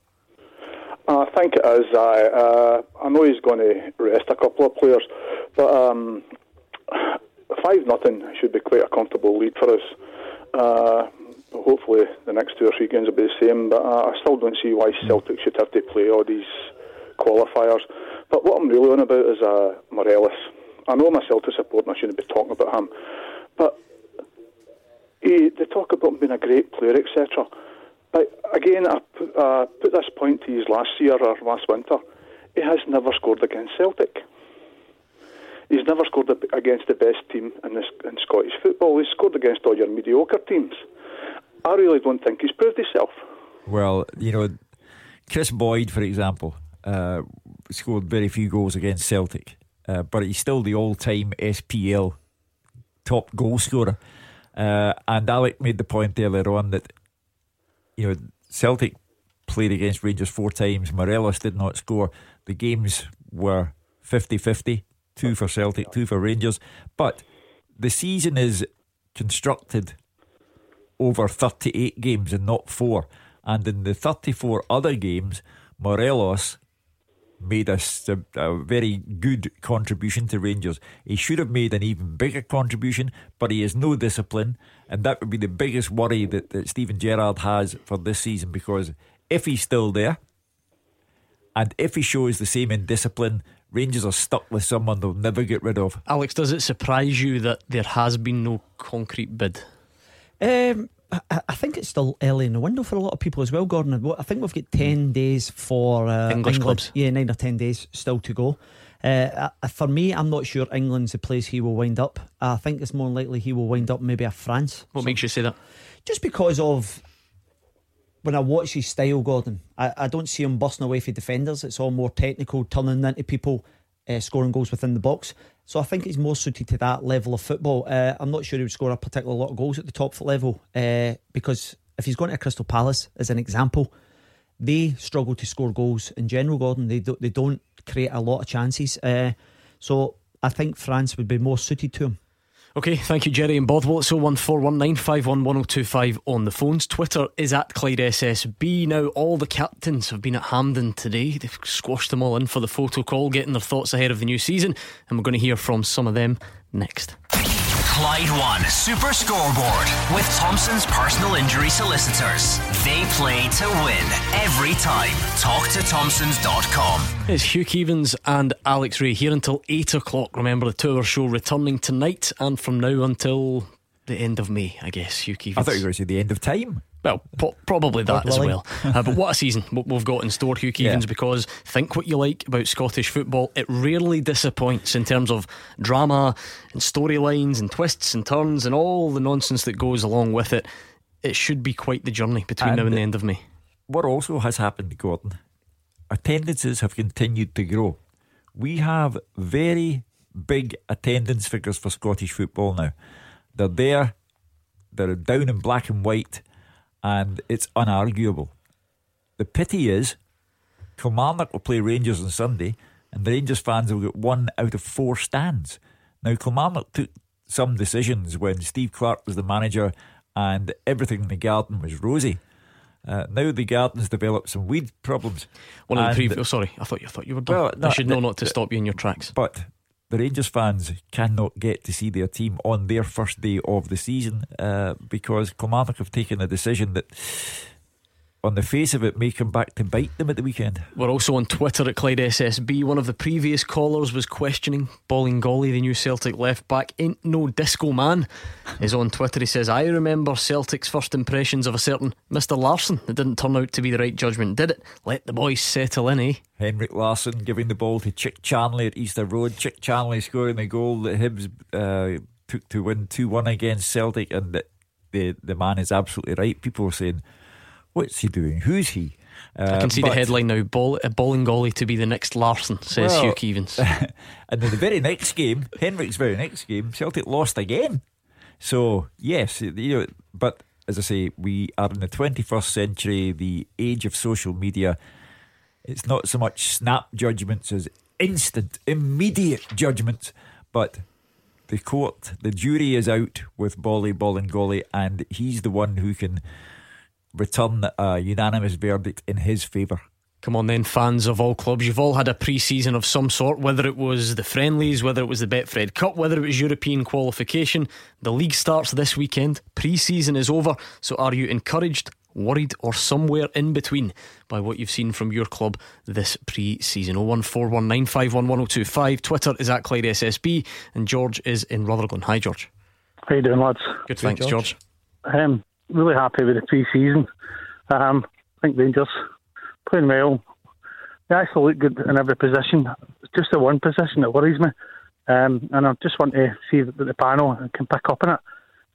I think it is. I uh, I know he's going to rest a couple of players, but um, five nothing should be quite a comfortable lead for us. Uh, Hopefully the next two or three games will be the same, but uh, I still don't see why Celtic should have to play all these qualifiers. But what I'm really on about is uh, Morelos. I know I'm a Celtic supporter and I shouldn't be talking about him, but he, they talk about him being a great player, et cetera. But again, I put, uh, put this point to you last year or last winter. He has never scored against Celtic. He's never scored against the best team in, this, in Scottish football. He's scored against all your mediocre teams. I really don't think he's proved himself. Well, you know, Chris Boyd, for example, uh, scored very few goals against Celtic, uh, but he's still the all-time S P L top goal scorer. Uh, and Alec made the point earlier on that, you know, Celtic played against Rangers four times. Morelos did not score. The games were fifty-fifty, two for Celtic, two for Rangers. But the season is constructed over thirty-eight games and not four. And in the thirty-four other games, Morelos made a, a very good contribution to Rangers. He should have made an even bigger contribution, but he has no discipline, and that would be the biggest worry that, that Steven Gerrard has for this season, because if he's still there and if he shows the same indiscipline, Rangers are stuck with someone they'll never get rid of. Alex, does it surprise you that there has been no concrete bid? Um, I, I think it's still early in the window for a lot of people as well, Gordon. I think we've got ten days for uh, English England. clubs. Yeah, nine or ten days still to go. Uh, for me, I'm not sure England's the place he will wind up. I think it's more likely he will wind up maybe at France. What so, makes you say that? Just because of when I watch his style, Gordon, I, I don't see him busting away for defenders. It's all more technical, turning into people, uh, scoring goals within the box. So I think he's more suited to that level of football. uh, I'm not sure he would score a particular lot of goals at the top level, uh, because if he's going to Crystal Palace as an example, they struggle to score goals in general, Gordon. They, do, they don't create a lot of chances, uh, so I think France would be more suited to him. Okay, thank you, Jerry and Bothwell. It's oh one four one nine five one one oh two five on the phones. Twitter is at Clyde S S B. Now, all the captains have been at Hampden today. They've squashed them all in for the photo call, getting their thoughts ahead of the new season, and we're going to hear from some of them next. Clyde One Super Scoreboard with Thompson's personal injury solicitors. They play to win every time. Talk to Thompsons dot com. It's Hugh Keevins and Alex Ray here until eight o'clock. Remember, the two hour show returning tonight and from now until the end of May, I guess. Hugh Keevins. I thought you were going to say the end of time. Well, po- probably that as well. uh, But what a season what we've got in store, Hugh Keevins, yeah. Because think what you like about Scottish football, it rarely disappoints in terms of drama and storylines and twists and turns and all the nonsense that goes along with it. It should be quite the journey between and now and the end of May. What also has happened, Gordon, attendances have continued to grow. We have very big attendance figures for Scottish football now. They're there, they're down in black and white, and it's unarguable. The pity is Kilmarnock will play Rangers on Sunday, and the Rangers fans will get one out of four stands. Now, Kilmarnock took some decisions when Steve Clarke was the manager and everything in the garden was rosy. Uh, now the garden's developed some weed problems. One of the previous. Oh, sorry, I thought you thought you were done. Well, no, I should know not to stop you in your tracks. But the Rangers fans cannot get to see their team on their first day of the season uh, because Kilmarnock have taken a decision that, on the face of it, may come back to bite them at the weekend. We're also on Twitter at Clyde S S B. One of the previous callers was questioning Bolingoli, the new Celtic left back. Ain't no disco man is on Twitter. He says, I remember Celtic's first impressions of a certain Mister Larsson. It didn't turn out to be the right judgment, did it? Let the boys settle in, eh? Henrik Larsson giving the ball to Chick Charnley at Easter Road. Chick Charnley scoring the goal that Hibs uh, took to win two one against Celtic, and the, the, the man is absolutely right. People are saying, what's he doing? Who's he? Uh, I can see the headline now. Ball, uh, Bolingoli to be the next Larsson, says well, Hugh Keevins. And in the very next game, Henrik's very next game, Celtic lost again. So yes, you know, but as I say, we are in the twenty-first century, the age of social media. It's not so much snap judgments as instant, immediate judgments. But the court, the jury is out with Bolly Bolingoli, and he's the one who can return a unanimous verdict in his favour. Come on then, fans of all clubs, you've all had a pre-season of some sort, whether it was the friendlies, whether it was the Betfred Cup, whether it was European qualification. The league starts this weekend, pre-season is over. So are you encouraged, worried, or somewhere in between by what you've seen from your club this pre-season? oh one four one nine five one one oh two five. Twitter is at Clyde S S B, and George is in Rutherglen. Hi, George. How you doing, lads? Good, thanks, George. George. Um, really happy with the pre-season. um, I think Rangers playing well. They actually look good in every position. It's just the one position that worries me, um, and I just want to see that the panel can pick up on it.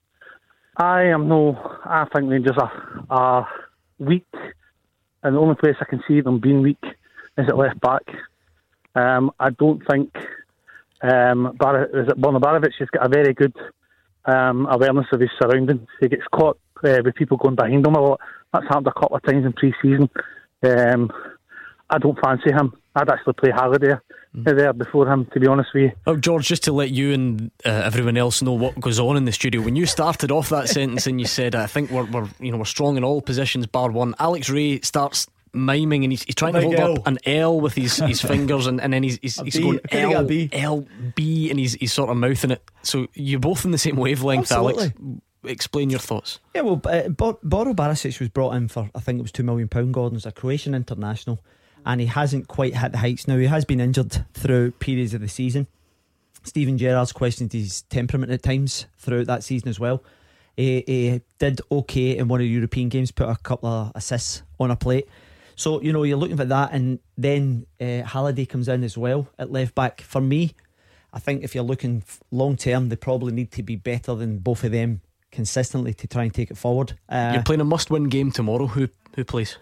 I am no I think Rangers are, are weak, and the only place I can see them being weak is at left back. um, I don't think um, Bar- is it Borna has got a very good um, awareness of his surroundings. He gets caught Uh, with people going behind him a lot. That's happened a couple of times in pre-season. Um, I don't fancy him. I'd actually play Halliday mm. there before him, to be honest with you. Oh, George, just to let you and uh, everyone else know what goes on in the studio, when you started off that sentence and you said, I think we're, we're you know we're strong in all positions bar one, Alex Ray starts miming and he's, he's trying to hold L. up an L with his, his fingers, and, and then he's he's, he's going L, L, B, and he's, he's sort of mouthing it. So you're both in the same wavelength. Absolutely. Alex, explain your thoughts. Yeah, well, uh, Bor- Boro Barisic was brought in for, I think it was two million pounds, Gordon's a Croatian international, and he hasn't quite hit the heights. Now, he has been injured through periods of the season. Stephen Gerrard's questioned his temperament at times throughout that season as well. He, he did okay in one of the European games, put a couple of assists on a plate. So, you know, you're looking for that, and then uh, Halliday comes in as well at left back. For me, I think if you're looking long term, they probably need to be better than both of them consistently to try and take it forward. Uh, You're playing a must-win game tomorrow. Who who plays?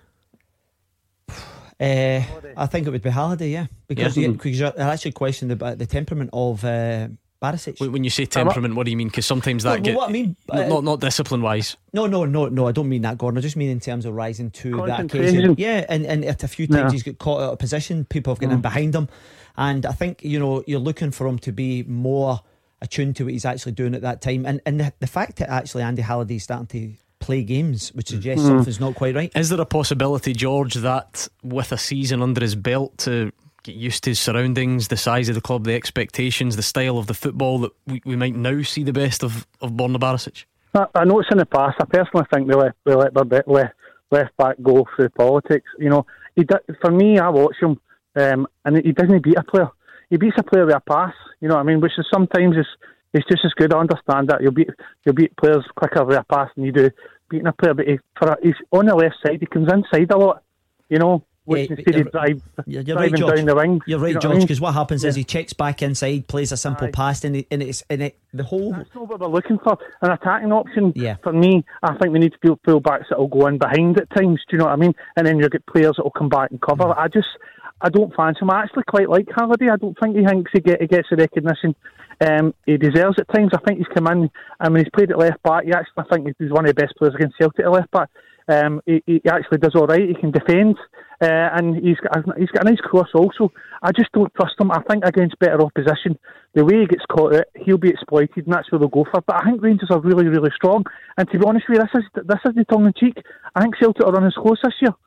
Uh, I think it would be Halliday, yeah, because yeah. you, because you're actually questioning the, the temperament of uh, Barisic. When you say temperament, what do you mean? Because sometimes that no, get what I mean, uh, not not discipline wise. No, no, no, no. I don't mean that, Gordon. I just mean in terms of rising to that occasion. Yeah, and and at a few times yeah. he's got caught out of position. People have gotten mm. in behind him, and I think you know you're looking for him to be more attuned to what he's actually doing at that time, and and the, the fact that actually Andy Halliday's starting to play games which suggests mm. something's not quite right. Is there a possibility, George, that with a season under his belt, to get used to his surroundings, the size of the club, the expectations, the style of the football, that we, we might now see the best of, of Borna Barisic? I, I know it's in the past. I personally think we let, we let their left, left back go through politics. You know, he did, for me, I watch him um, and he doesn't beat a player. He beats a player with a pass, you know what I mean, which is sometimes is it's just as good. I understand that. You'll beat you'll beat players quicker with a pass than you do beating a player, but he, for a, he's on the left side, he comes inside a lot, you know, which yeah, instead of drive, you're driving right, down the wing. You're right, you know George, because what, I mean? what happens yeah. is he checks back inside, plays a simple Aye. pass, and, it, and it's and it, the whole. That's not what we're looking for. An attacking option, yeah. for me, I think we need to feel full backs that will go in behind at times, do you know what I mean? And then you'll get players that will come back and cover. Mm. I just, I don't fancy him. I actually quite like Halliday. I don't think he thinks he, get, he gets the recognition um, he deserves at times. I think he's come in, and when he's played at left back, he actually, I think he's one of the best players against Celtic at left back. Um, he, he actually does all right. He can defend, uh, and he's got a, he's got a nice cross also. I just don't trust him. I think against better opposition, the way he gets caught out, he'll be exploited, and that's where they'll go for. But I think Rangers are really, really strong. And to be honest with you, this is this is the tongue in cheek. I think Celtic are running close this year.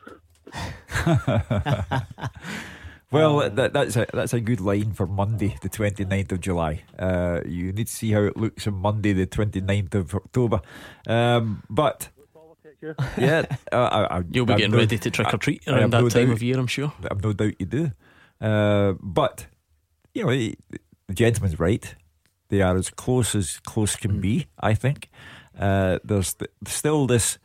Well, that, that's a that's a good line for Monday, the twenty-ninth of July. Uh, you need to see how it looks on Monday, the twenty-ninth of October. Um, but yeah, uh, I, I, you'll be I'm getting no, ready to trick or treat around that no time doubt, of year, I'm sure. I've no doubt you do. Uh, but you know, the gentleman's right. They are as close as close can be. I think uh, there's th- still this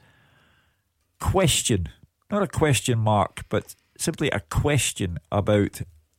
question, not a question mark, but simply a question about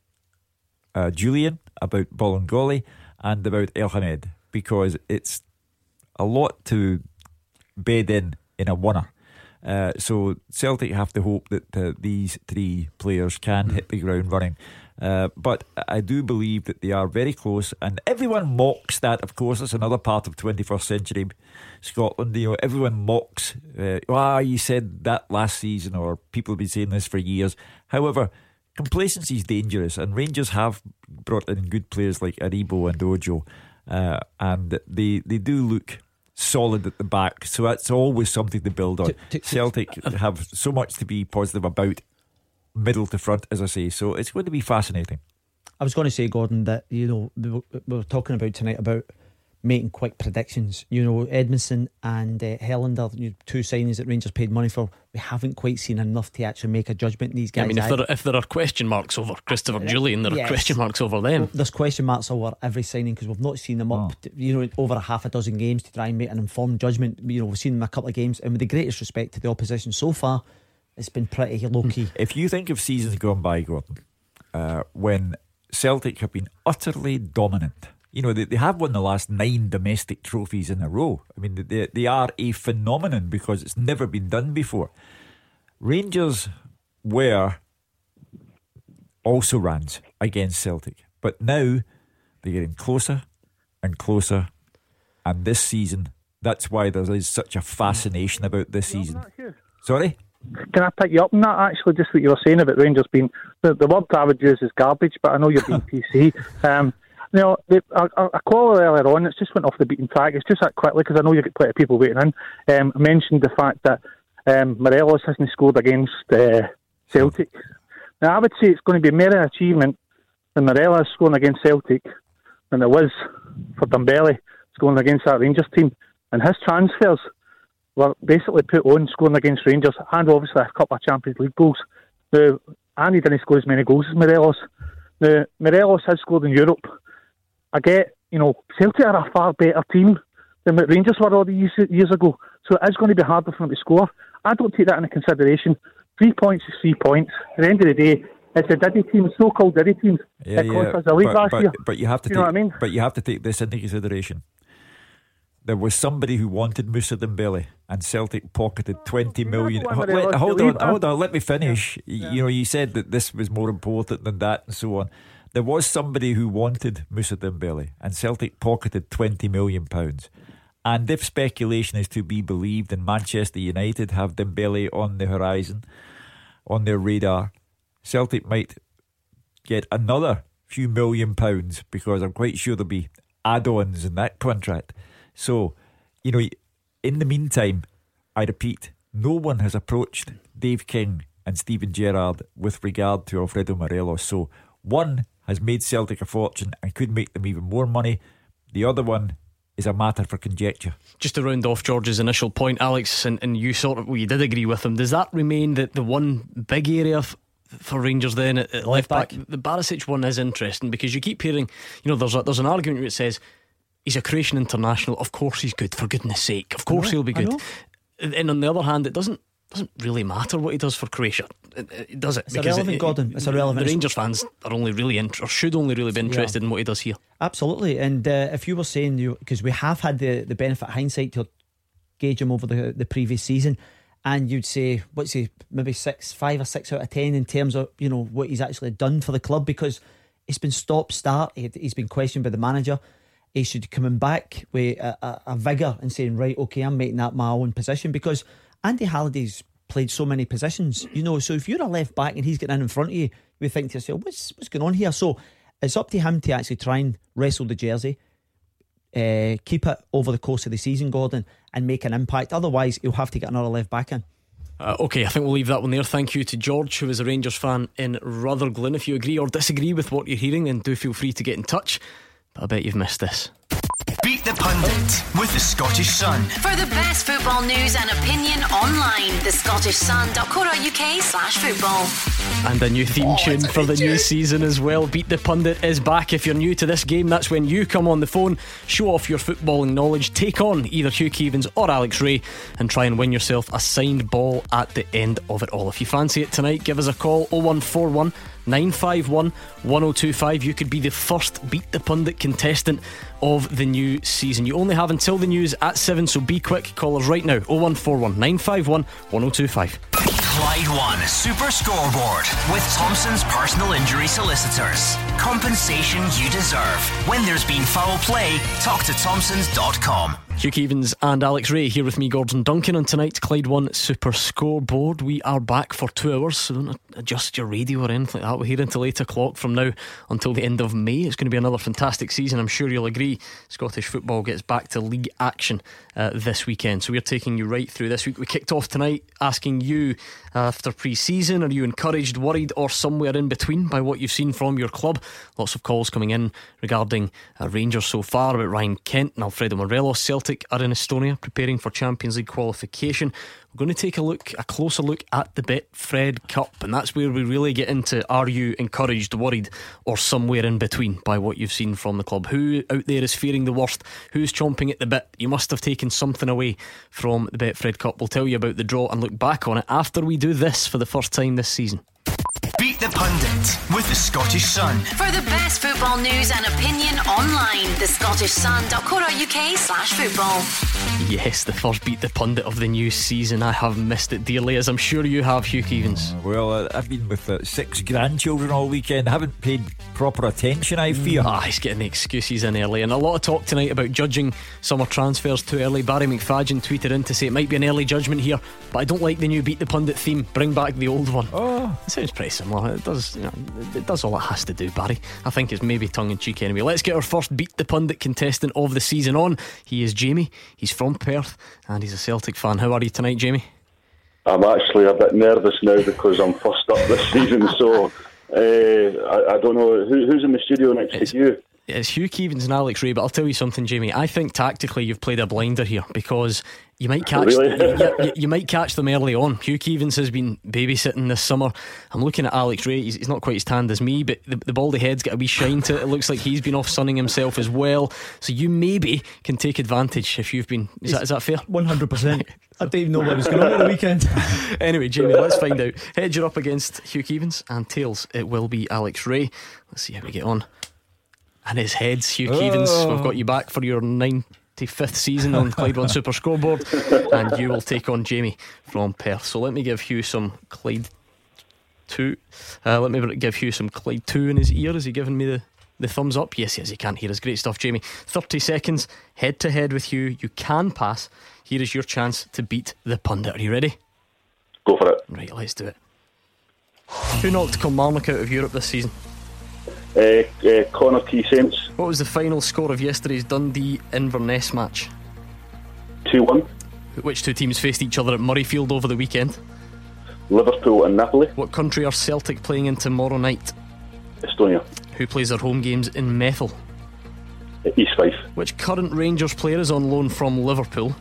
uh, Julian, about Bolingoli, and about Elhamed, because it's a lot to bed in in a oneer. Uh, so Celtic have to hope that uh, these three players can hit the ground running. Uh, but I do believe that they are very close, and everyone mocks that. Of course, it's another part of twenty-first century Scotland. You know, everyone mocks. Uh, ah, you said that last season, or people have been saying this for years. However, complacency is dangerous, and Rangers have brought in good players like Aribo and Ojo, uh, and they they do look solid at the back. So that's always something to build on. To, to, Celtic have so much to be positive about, middle to front, as I say. So it's going to be fascinating. I was going to say, Gordon, that you know we were, we were talking about tonight about making quick predictions. You know, Edmondson and uh, Helander, you know, two signings that Rangers paid money for. We haven't quite seen enough to actually make a judgment in these guys. I mean, if there, if there are question marks over Christopher uh, Julian, there yes. are question marks over them. Well, there's question marks over every signing because we've not seen them up, oh. you know, over a half a dozen games to try and make an informed judgment. You know, we've seen them a couple of games, and with the greatest respect to the opposition so far, it's been pretty low key. If you think of seasons gone by, Gordon, uh, when Celtic have been utterly dominant. You know, they, they have won the last nine domestic trophies in a row. I mean, they, they are a phenomenon because it's never been done before. Rangers were also rans against Celtic, but now they're getting closer and closer. And this season, that's why there is such a fascination about this season. Sorry? can I pick you up on that, actually, just what you were saying about Rangers being, the, the word I would use is garbage, but I know you're being P C. Um, you know, the, a, a call earlier on, it's just went off the beaten track. It's just that quickly, because I know you've got plenty of people waiting in. Um, I mentioned the fact that um, Morelos hasn't scored against uh, Celtic. Now, I would say it's going to be more an achievement than Morelos scoring against Celtic than it was for Dembele scoring against that Rangers team. And his transfers were basically put on scoring against Rangers, and obviously a couple of Champions League goals. Now, and he didn't score as many goals as Morelos. Now, Morelos has scored in Europe. I get, you know, Celtic are a far better team than what Rangers were all these years ago, so it is going to be harder for them to score. I don't take that into consideration. Three points is three points. At the end of the day, it's a Diddy team, so-called Diddy teams. Yeah, it cost yeah. us a league but, last but, year. But you have to you take, know what I mean? But you have to take this into consideration. There was somebody who wanted Moussa Dembele, and Celtic pocketed twenty million. Ho- wait, hold on, hold on. Let me finish. Yeah. You know, you said that this was more important than that, and so on. There was somebody who wanted Moussa Dembele, and Celtic pocketed twenty million pounds. And if speculation is to be believed, and Manchester United have Dembele on the horizon, on their radar, Celtic might get another few million pounds, because I'm quite sure there'll be add-ons in that contract. So, you know, in the meantime, I repeat, no one has approached Dave King and Steven Gerrard with regard to Alfredo Morelos. So one has made Celtic a fortune and could make them even more money. The other one is a matter for conjecture. Just to round off George's initial point, Alex, and, and you sort of, well, you did agree with him. Does that remain the, the one big area f- for Rangers then at, at left back? The Barisic one is interesting, because you keep hearing, you know, there's a, there's an argument that says he's a Croatian international, of course he's good, for goodness sake, of course know, he'll be good. And on the other hand, it doesn't doesn't really matter what he does for Croatia, it, it, does it? It's because irrelevant, it, Gordon. It's irrelevant. The Rangers fans are only really in, or should only really be interested yeah. in what he does here. Absolutely. And uh, if you were saying, you because we have had the, the benefit of hindsight to gauge him over the the previous season, and you'd say, what's he, maybe six, five or six out of ten in terms of, you know, what he's actually done for the club, because he's been stop start. He's been questioned by the manager. He should coming back with a, a, a vigour and saying, right, okay, I'm making that my own position, because Andy Halliday's played so many positions, you know. So if you're a left back and he's getting in in front of you, you think to yourself, what's what's going on here? So it's up to him to actually try and wrestle the jersey, uh, keep it over the course of the season, Gordon, and make an impact. Otherwise, he'll have to get another left back in. Uh, okay, I think we'll leave that one there. Thank you to George, who is a Rangers fan in Rutherglen. If you agree or disagree with what you're hearing, then do feel free to get in touch. But I bet you've missed this. Beat the Pundit with the Scottish Sun. For the best football news and opinion online, the Scottish Sun dot co dot uk slash football. And a new theme oh, tune for the tune. new season as well. Beat the Pundit is back. If you're new to this game, that's when you come on the phone, show off your footballing knowledge, take on either Hugh Keevins or Alex Ray, and try and win yourself a signed ball at the end of it all. If you fancy it tonight, give us a call, oh one four one nine five one one oh two five. You could be the first Beat the Pundit contestant of the new season. You only have until the news at seven, so be quick. Call us right now, oh one four one nine five one one oh two five. Clyde One Super Scoreboard with Thompson's personal injury solicitors. Compensation you deserve. When there's been foul play, talk to Thompsons dot com. Hugh Keevins and Alex Ray here with me, Gordon Duncan, on tonight's Clyde One Super Scoreboard. We are back for two hours, so don't adjust your radio or anything like that. We're here until eight o'clock from now until the end of May. It's going to be another fantastic season, I'm sure you'll agree. Scottish football gets back to league action uh, this weekend, so we're taking you right through this week. We kicked off tonight asking you, uh, after pre-season, are you encouraged, worried or somewhere in between by what you've seen from your club? Lots of calls coming in regarding uh, Rangers so far, about Ryan Kent and Alfredo Morelos. Celtic are in Estonia preparing for Champions League qualification. We're going to take a look, a closer look at the Betfred Cup, and that's where we really get into, are you encouraged, worried or somewhere in between by what you've seen from the club? Who out there is fearing the worst? Who's chomping at the bit? You must have taken something away from the Betfred Cup. We'll tell you about the draw and look back on it after we do this for the first time this season. Beat the Pundit with the Scottish Sun. For the best football news and opinion online, the Scottish Sun dot co dot uk slash football. Yes, the first Beat the Pundit of the new season. I have missed it dearly, as I'm sure you have, Hugh Keevins. Uh, well, uh, I've been with uh, six grandchildren all weekend. I haven't paid proper attention, I fear. Ah, he's getting the excuses in early. And a lot of talk tonight about judging summer transfers too early. Barry McFadden tweeted in to say it might be an early judgment here, but I don't like the new Beat the Pundit theme. Bring back the old one. Oh, it sounds pretty similar. It does, you know, it does all it has to do, Barry. I think it's maybe tongue in cheek anyway. Let's get our first Beat the Pundit contestant of the season on. He is Jamie. He's from Perth and he's a Celtic fan. How are you tonight, Jamie? I'm actually a bit nervous now because I'm first up this season, so uh, I, I don't know who, who's in the studio next it's, to you. It's Hugh Keevins and Alex Ray, but I'll tell you something, Jamie. I think tactically you've played a blinder here because you might catch really? you, you, you might catch them early on. Hugh Keevins has been babysitting this summer. I'm looking at Alex Ray. He's, he's not quite as tanned as me, but the, the baldy head's got a wee shine to it. It looks like he's been off sunning himself as well. So you maybe can take advantage if you've been. Is, that, is that fair? one hundred percent. I didn't even know what was going on at the weekend. Anyway, Jamie, let's find out. Heads you're up against Hugh Keevins, and tails it will be Alex Ray. Let's see how we get on. And his heads, Hugh oh. Keevins, we've got you back for your ninety-fifth season on Clyde One Super Scoreboard, and you will take on Jamie from Perth. So let me give Hugh some Clyde two. Uh, let me give Hugh some Clyde two in his ear. Is he giving me the, the thumbs up? Yes, yes, he can't hear us. Great stuff, Jamie. thirty seconds, head to head with Hugh. You can pass. Here is your chance to beat the pundit. Are you ready? Go for it. Right, let's do it. Who knocked Kilmarnock out of Europe this season? Uh, uh, Connor Key Saints. What was the final score of yesterday's Dundee Inverness match? two one. Which two teams faced each other at Murrayfield over the weekend? Liverpool and Napoli. What country are Celtic playing in tomorrow night? Estonia. Who plays their home games in Methil? East Fife. Which current Rangers player is on loan from Liverpool?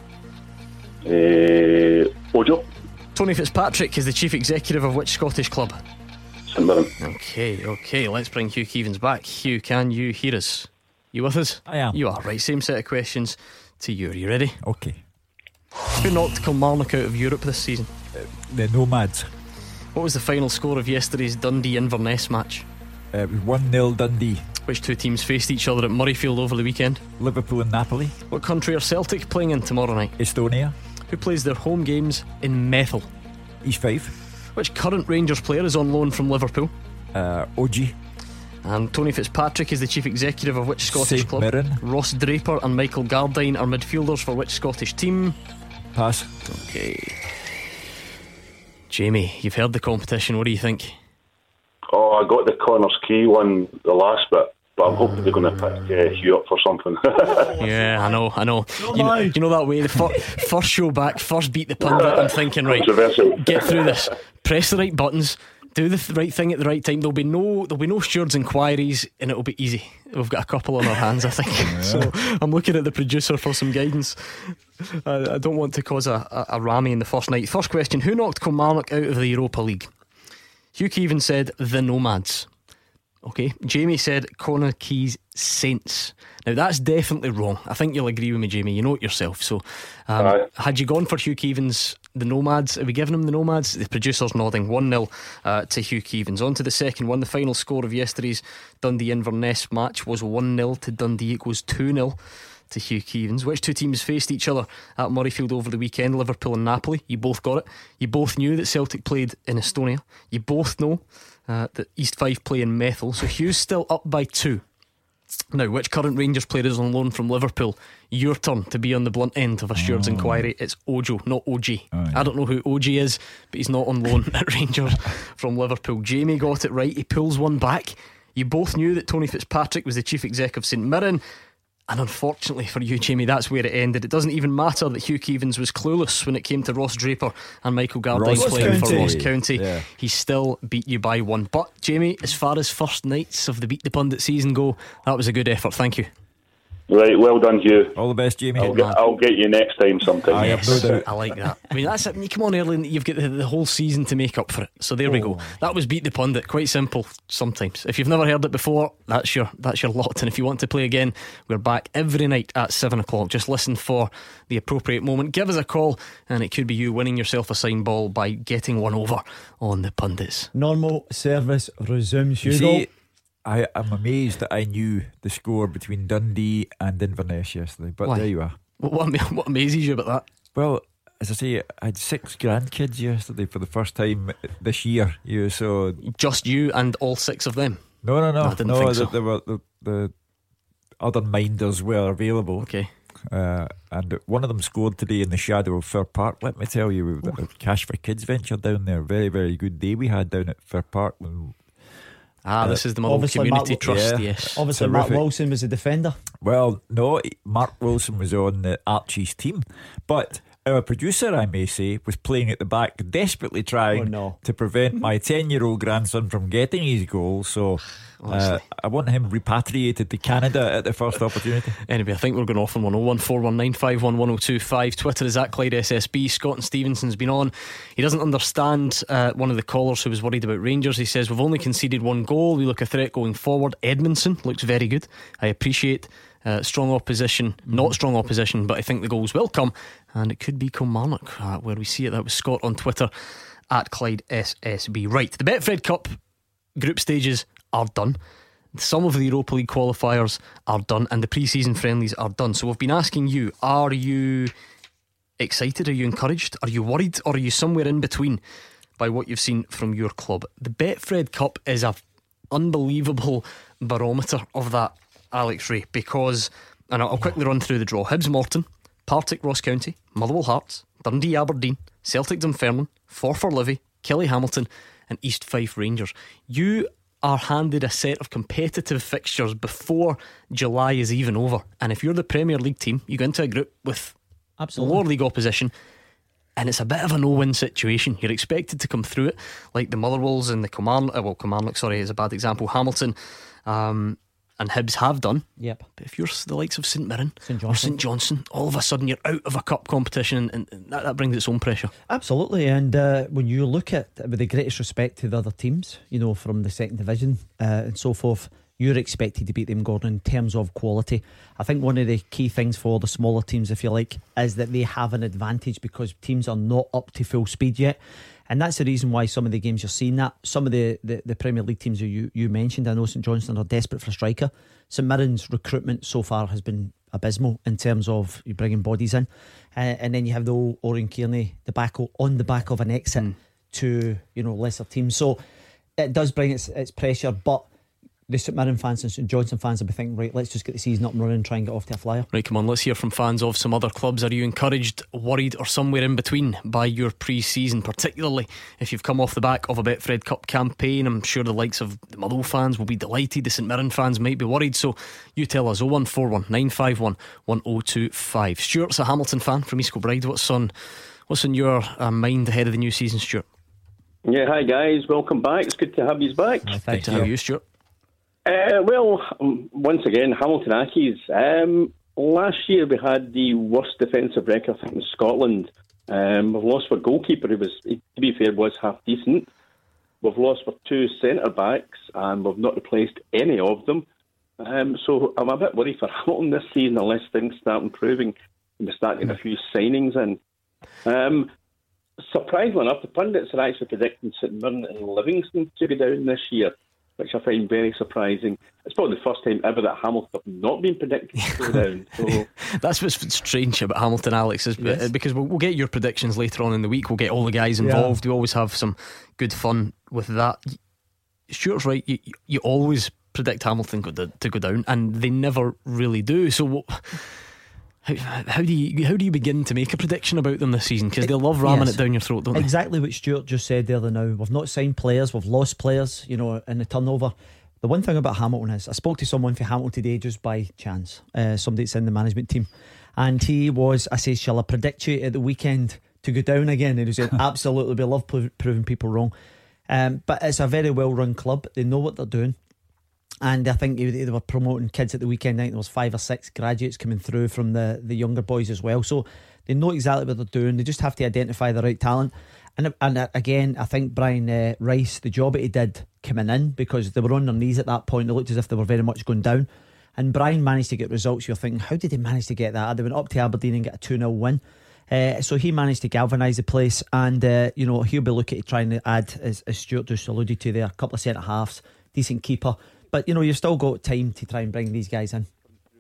Uh, Ojo. Tony Fitzpatrick is the chief executive of which Scottish club? Saint Mirren. Okay, okay, let's bring Hugh Keevins back. Hugh, can you hear us? You with us? I am. You are, right. Same set of questions to you. Are you ready? Okay. Who knocked Kilmarnock out of Europe this season? Uh, the Nomads. What was the final score of yesterday's Dundee Inverness match? Uh, it was one nil Dundee. Which two teams faced each other at Murrayfield over the weekend? Liverpool and Napoli. What country are Celtic playing in tomorrow night? Estonia. Who plays their home games in Methil? East Fife. Which current Rangers player is on loan from Liverpool? Uh, O G. And Tony Fitzpatrick is the chief executive of which Scottish Saint club? Mirren. Ross Draper and Michael Gardine are midfielders for which Scottish team? Pass. Okay. Jamie, you've heard the competition. What do you think? Oh, I got the Connors Key one, the last bit, but I'm hoping they're going to pick uh, Hugh up for something. Yeah, I know, I know. You, know. you know that way, the fir- first show back, first beat the pundit. I'm thinking, right, get through this, press the right buttons, do the th- right thing at the right time. There'll be no, there'll be no stewards' inquiries, and it'll be easy. We've got a couple on our hands, I think. Yeah. So I'm looking at the producer for some guidance. I, I don't want to cause a, a, a rammy in the first night. First question: who knocked Kilmarnock out of the Europa League? Hugh Keevins said the Nomads. Okay, Jamie said Connor Key's Saints. Now that's definitely wrong. I think you'll agree with me, Jamie. You know it yourself. So um, had you gone for Hugh Keevins, the Nomads, have we given him the Nomads? The producer's nodding. one nil uh, to Hugh Keevins. On to the second one. The final score of yesterday's Dundee Inverness match was one nil to Dundee. It was two nil to Hugh Keevins. Which two teams faced each other at Murrayfield over the weekend? Liverpool and Napoli. You both got it. You both knew that Celtic played in Estonia. You both know uh, that East Fife play in Methil. So Hugh's still up by two. Now, which current Rangers player is on loan from Liverpool? Your turn to be on the blunt end of a steward's oh. inquiry. It's Ojo, not O G. Oh, yeah. I don't know who O G is, but he's not on loan at Rangers from Liverpool. Jamie got it right. He pulls one back. You both knew that Tony Fitzpatrick was the chief exec of Saint Mirren. And unfortunately for you, Jamie, that's where it ended. It doesn't even matter that Hugh Keevins was clueless when it came to Ross Draper and Michael Gardine playing County. for Ross County. Yeah. He still beat you by one. But Jamie, as far as first nights of the Beat the Pundit season go, that was a good effort. Thank you. Right, well done, Hugh. All the best, Jamie. I'll get, I'll get you next time sometime. I have no doubt. I like that. I mean, that's it. Come on, early. You've got the, the whole season to make up for it. So there oh. we go. That was Beat the Pundit. Quite simple sometimes. If you've never heard it before, that's your that's your lot. And if you want to play again, we're back every night at seven o'clock. Just listen for the appropriate moment. Give us a call, and it could be you winning yourself a signed ball by getting one over on the pundits. Normal service resumes. You see, I am amazed that I knew the score between Dundee and Inverness yesterday, but Why? there you are. What, what amazes you about that? Well, as I say, I had six grandkids yesterday for the first time this year. You so just you and all six of them? No, no, no. no I didn't no, think the, so. There were the, the other minders were available. Okay. Uh, and one of them scored today in the shadow of Fir Park. Let me tell you, with the Cash for Kids venture down there, very, very good day we had down at Fir Park. When, Ah, uh, this is the Motherwell Community Mark, Trust, yeah. yes. Obviously, Mark Wilson was a defender. Well, no, Mark Wilson was on the Archie's team, but our producer, I may say, was playing at the back, desperately trying oh, no. to prevent my ten-year-old grandson from getting his goal. So uh, I want him repatriated to Canada at the first opportunity. Anyway, I think we're going off on one oh one four one nine five one one oh two five. Twitter is at Clyde S S B. Scott and Stevenson's been on. He doesn't understand uh, one of the callers who was worried about Rangers. He says, we've only conceded one goal. We look a threat going forward. Edmondson looks very good. I appreciate Uh, strong opposition, not strong opposition, but I think the goals will come, and it could be Kilmarnock uh, where we see it. That was Scott on Twitter at Clyde S S B. Right, the Betfred Cup group stages are done. Some of the Europa League qualifiers are done, and the pre-season friendlies are done. So we've been asking you, are you excited? Are you encouraged? Are you worried? Or are you somewhere in between by what you've seen from your club? The Betfred Cup is an unbelievable barometer of that, Alex Ray, because, and I'll quickly run through the draw: Hibs Morton, Partick Ross County, Motherwell Hearts, Dundee Aberdeen, Celtic Dunfermline, Forfar Livy, Kelly Hamilton, and East Fife Rangers. You are handed a set of competitive fixtures before July is even over, and if you're the Premier League team, you go into a group with Absolutely. lower league opposition, and it's a bit of a no-win situation. You're expected to come through it, like the Motherwells and the Kilmarnock, well Kilmarnock sorry is a bad example, Hamilton um and Hibs have done. Yep. But if you're the likes of St Mirren St or St Johnstone, all of a sudden you're out of a cup competition, and, and that, that brings its own pressure. Absolutely. And uh, when you look at, with the greatest respect to the other teams, you know, from the second division uh, and so forth, you're expected to beat them, Gordon, in terms of quality. I think one of the key things for the smaller teams, if you like, is that they have an advantage because teams are not up to full speed yet. And that's the reason why some of the games you're seeing that. Some of the, the, the Premier League teams you, you mentioned, I know St Johnstone are desperate for a striker. St Mirren's recruitment so far has been abysmal in terms of you bringing bodies in. Uh, and then you have the old Oran Kearney debacle on the back of an exit mm. to, you know, lesser teams. So it does bring its, its pressure, but the St Mirren fans and St Johnstone fans will be thinking, right, let's just get the season up and running and try and get off to a flyer. Right, come on, let's hear from fans of some other clubs. Are you encouraged, worried, or somewhere in between by your pre-season, particularly if you've come off the back of a Betfred Cup campaign? I'm sure the likes of the Motherwell fans will be delighted. The St Mirren fans might be worried. So you tell us. oh one four one nine five one one oh two five. Stuart's a Hamilton fan from East Kilbride. What's on What's on your uh, mind ahead of the new season, Stuart? Yeah, hi guys, welcome back. It's good to have you back. Oh, good to have you, Stuart. Uh, well, um, once again, Hamilton Accies. Um, last year we had the worst defensive record, I think, in Scotland. Um, we've lost our goalkeeper, who was, to be fair, was half decent. We've lost our two centre backs, and we've not replaced any of them. Um, so I'm a bit worried for Hamilton this season, unless things start improving and we start getting a few signings in. Um, surprisingly enough, the pundits are actually predicting St Mirren and Livingston to be down this year, which I find very surprising. It's probably the first time ever that Hamilton have not been predicted to go down. So that's what's strange about Hamilton, Alex, is yes. because we'll, we'll get your predictions later on in the week. We'll get all the guys involved. Yeah. We always have some good fun with that. Stuart's right. You, you always predict Hamilton go to, to go down, and they never really do. So what, how, how do you how do you begin to make a prediction about them this season? Because they love ramming yes. it down your throat, don't they? Exactly what Stuart just said there. Now we've not signed players, we've lost players, you know, in the turnover. The one thing about Hamilton is, I spoke to someone for Hamilton today just by chance, uh, somebody that's in the management team, and he was, I said, shall I predict you at the weekend to go down again? And he said, absolutely, we love proving people wrong. Um, but it's a very well run club. They know what they're doing. And I think they were promoting kids at the weekend. I think there was five or six graduates coming through from the, the younger boys as well. So they know exactly what they're doing. They just have to identify the right talent. And and again, I think Brian uh, Rice, the job that he did coming in, because they were on their knees at that point, they looked as if they were very much going down. And Brian managed to get results. You're thinking, how did he manage to get that? They went up to Aberdeen and get a two nil win. Uh, so he managed to galvanise the place, and uh, you know, he'll be looking to try and add, as, as Stuart just alluded to there, a couple of centre halves, decent keeper. But you know, you've still got time to try and bring these guys in.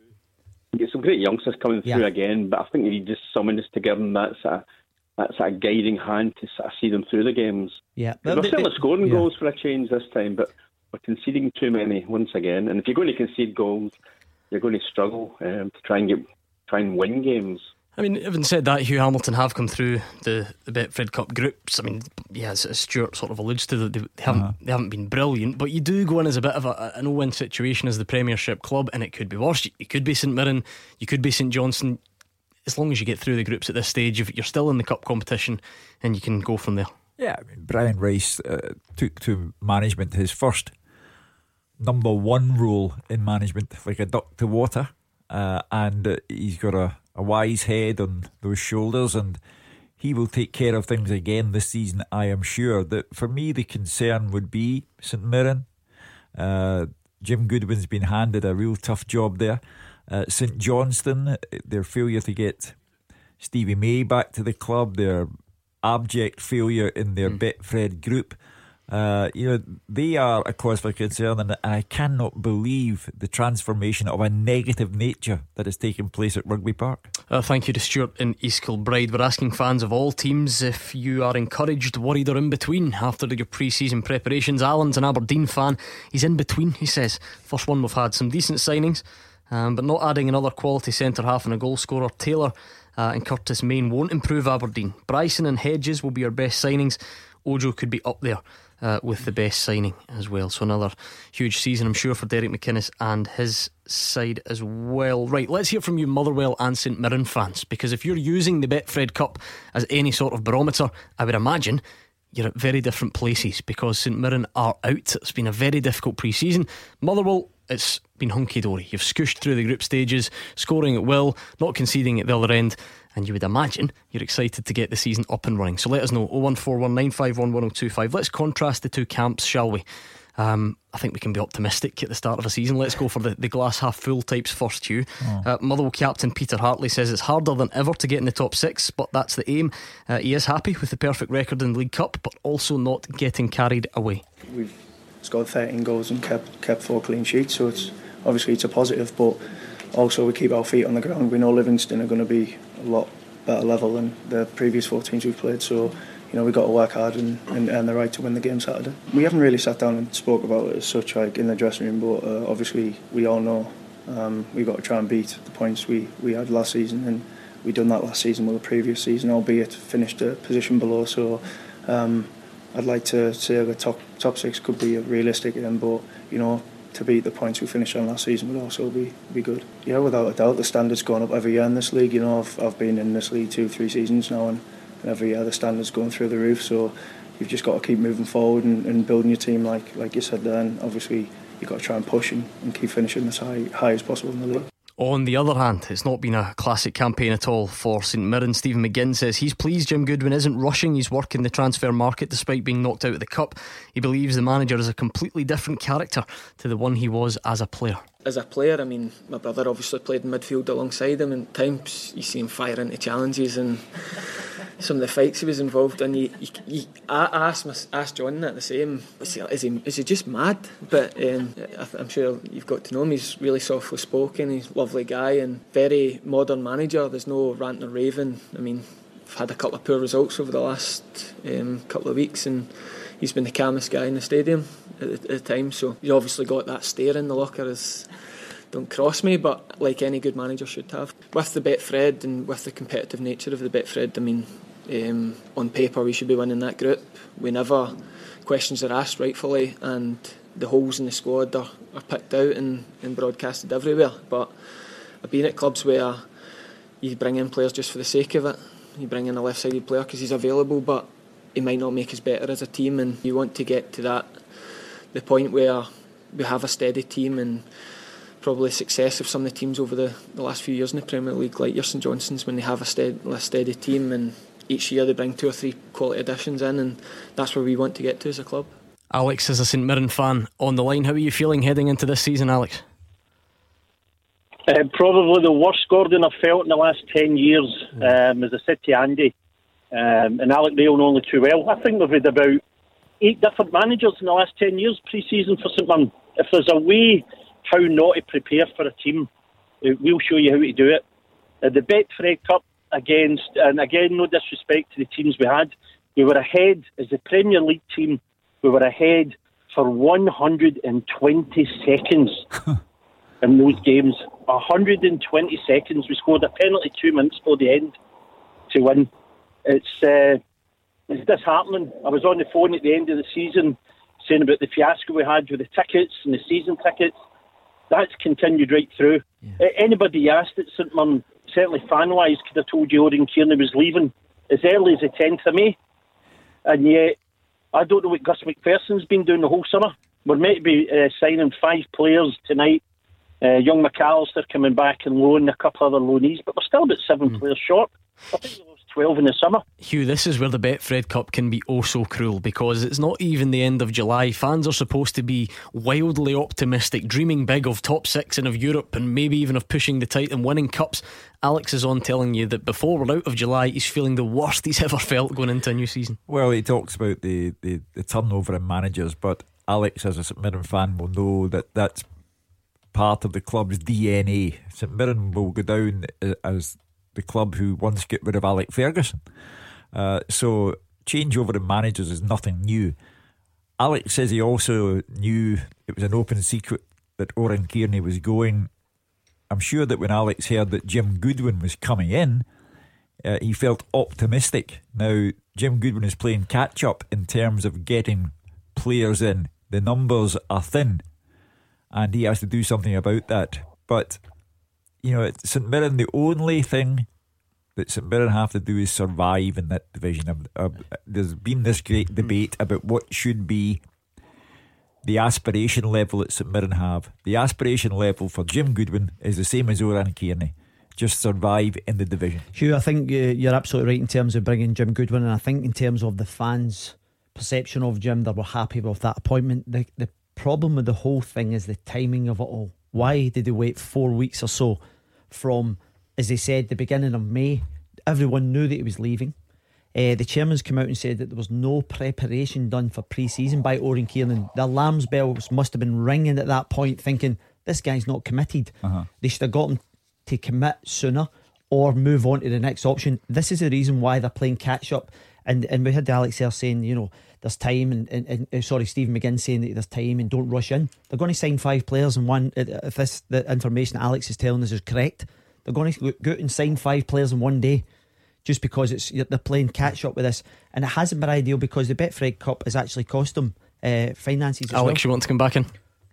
Get some great youngsters coming through yeah. again, but I think you need just someone just to give them that sort of, that sort of guiding hand to sort of see them through the games. Yeah, we're they, certainly they, scoring yeah. goals for a change this time, but we're conceding too many once again. And if you're going to concede goals, you're going to struggle um, to try and get try and win games. I mean, having said that, Hugh Hamilton have come through the, the Betfred Cup groups. I mean, yeah, as, as Stuart sort of alludes to, they, they haven't uh-huh. they haven't been brilliant, but you do go in as a bit of a, a no-win situation as the Premiership club, and it could be worse. You could be St Mirren, you could be St Johnstone. As long as you get through the groups at this stage, you're still in the cup competition, and you can go from there. Yeah, I mean, Brian Rice uh, took to management his first number one role in management, like a duck to water, uh, and uh, he's got a a wise head on those shoulders, and he will take care of things again this season, I am sure. That for me, the concern would be St Mirren. uh, Jim Goodwin's been handed a real tough job there. uh, St Johnstone, their failure to get Stevie May back to the club, their abject failure in their mm. Betfred group, Uh, you know, they are a cause for concern, and I cannot believe the transformation of a negative nature that has taken place at Rugby Park. Uh, thank you to Stuart in East Kilbride. We're asking fans of all teams if you are encouraged, worried or in between after your pre-season preparations. Alan's an Aberdeen fan. He's in between, he says. First one we've had, some decent signings, um, but not adding another quality centre half and a goal scorer. Taylor uh, and Curtis Main won't improve Aberdeen. Bryson and Hedges will be our best signings. Ojo could be up there Uh, with the best signing as well. So another huge season, I'm sure, for Derek McInnes and his side as well. Right, let's hear from you Motherwell and St Mirren fans, because if you're using the Betfred Cup as any sort of barometer, I would imagine you're at very different places, because St Mirren are out. It's been a very difficult pre-season. Motherwell, it's been hunky-dory. You've scooshed through the group stages, scoring at will, not conceding at the other end, and you would imagine you're excited to get the season up and running. So let us know, oh one four one nine five one one oh two five. Let's contrast the two camps, shall we? Um, I think we can be optimistic at the start of a season. Let's go for the, the glass half full types first, Hugh. oh. uh, Motherwell captain Peter Hartley says it's harder than ever to get in the top six, but that's the aim. uh, He is happy with the perfect record in the League Cup, but also not getting carried away. We've scored thirteen goals and kept, kept four clean sheets, so it's obviously it's a positive, but also we keep our feet on the ground. We know Livingston are going to be a lot better level than the previous four teams we've played, so you know we've got to work hard and, and earn the right to win the game Saturday. We haven't really sat down and spoke about it as such, like in the dressing room, but uh, obviously we all know um, we've got to try and beat the points we, we had last season, and we done that last season with the previous season, albeit finished a position below. So um, I'd like to say the top top six could be realistic again, but you know, to beat the points we finished on last season would also be, be good. Yeah, without a doubt, the standard's gone up every year in this league. You know, I've, I've been in this league two, three seasons now, and, and every year the standard's going through the roof. So you've just got to keep moving forward and, and building your team, like like you said there. And obviously you've got to try and push and, and keep finishing as high, high as possible in the league. On the other hand, it's not been a classic campaign at all for St Mirren. Stephen McGinn says he's pleased Jim Goodwin isn't rushing his work in the transfer market despite being knocked out of the Cup. He believes the manager is a completely different character to the one he was as a player. As a player, I mean, my brother obviously played in midfield alongside him, and at times you see him fire into challenges and some of the fights he was involved in. You, you, you, I asked, my, asked John that the same. Is he, is he, is he just mad? But um, I'm sure you've got to know him. He's really softly spoken. He's a lovely guy and very modern manager. There's no ranting or raving. I mean, I've had a couple of poor results over the last um, couple of weeks, and he's been the calmest guy in the stadium at the, at the time. So he's obviously got that stare in the locker as, don't cross me, but like any good manager should have. With the Betfred and with the competitive nature of the Betfred, I mean, um, on paper we should be winning that group. We never, questions are asked rightfully, and the holes in the squad are, are picked out and, and broadcasted everywhere. But I've been at clubs where you bring in players just for the sake of it. You bring in a left-sided player because he's available, but he might not make us better as a team, and you want to get to that, the point where we have a steady team, and probably success of some of the teams over the, the last few years in the Premier League, like your St Johnstone's, when they have a steady, a steady team, and each year they bring two or three quality additions in, and that's where we want to get to as a club. Alex is a St Mirren fan on the line. How are you feeling heading into this season, Alex? Uh, probably the worst, Gordon, I've felt in the last ten years. Um, as I said to Andy, um, and Alec Mayo know only too well, I think we've had about eight different managers in the last ten years pre-season for St Mirren. If there's a way how not to prepare for a team, we'll show you how to do it. Uh, the Betfred Cup against, and again, no disrespect to the teams we had, we were ahead as the Premier League team. We were ahead for one hundred twenty seconds in those games. one hundred twenty seconds. We scored a penalty two minutes before the end to win. It's uh, it's disheartening. I was on the phone at the end of the season saying about the fiasco we had with the tickets and the season tickets. That's continued right through. Yeah. Anybody asked at St Mirren, certainly fan-wise, could have told you Oran Kearney was leaving as early as the tenth of May. And yet, I don't know what Gus McPherson's been doing the whole summer. We're meant to be uh, signing five players tonight. Uh, young McAllister coming back and loan, a couple other loanees, but we're still about seven mm. players short. I think we lost twelve in the summer. Hugh, this is where the Betfred Cup can be oh so cruel, because it's not even the end of July. Fans are supposed to be wildly optimistic, dreaming big of top six and of Europe, and maybe even of pushing the title and winning cups. Alex is on telling you that before we're out of July, he's feeling the worst he's ever felt going into a new season. Well, he talks about the, the, the turnover in managers, but Alex, as a St Mirren fan, will know that that's part of the club's D N A. St Mirren will go down as the club who once got rid of Alec Ferguson. Uh, so changeover in managers is nothing new. Alex says he also knew it was an open secret that Oran Kearney was going. I'm sure that when Alex heard that Jim Goodwin was coming in, uh, he felt optimistic. Now, Jim Goodwin is playing catch up in terms of getting players in. The numbers are thin, and he has to do something about that. But, you know, at St Mirren, the only thing that St Mirren have to do is survive in that division. Uh, there's been this great debate about what should be the aspiration level that St Mirren have. The aspiration level for Jim Goodwin is the same as Oran Kearney. Just survive in the division. Hugh, I think uh, you're absolutely right in terms of bringing Jim Goodwin, and I think in terms of the fans' perception of Jim, they were happy with that appointment. The, the problem with the whole thing is the timing of it all. Why did they wait four weeks or so from, as they said, the beginning of May? Everyone knew that he was leaving. Uh, the chairman's come out and said that there was no preparation done for pre-season by Oran Kearney. The alarms bells must have been ringing at that point, thinking this guy's not committed. Uh-huh. They should have got him to commit sooner or move on to the next option. This is the reason why they're playing catch up. And and we had Alex there saying, you know, there's time, and, and, and uh, sorry, Stephen McGinn saying that there's time and don't rush in. They're going to sign five players, and one, if this the information Alex is telling us is correct, they're going to go out and sign five players in one day, just because it's they're playing catch up with this, and it hasn't been ideal because the Betfred Cup has actually cost them uh, finances as Alex, well. you want to come back in?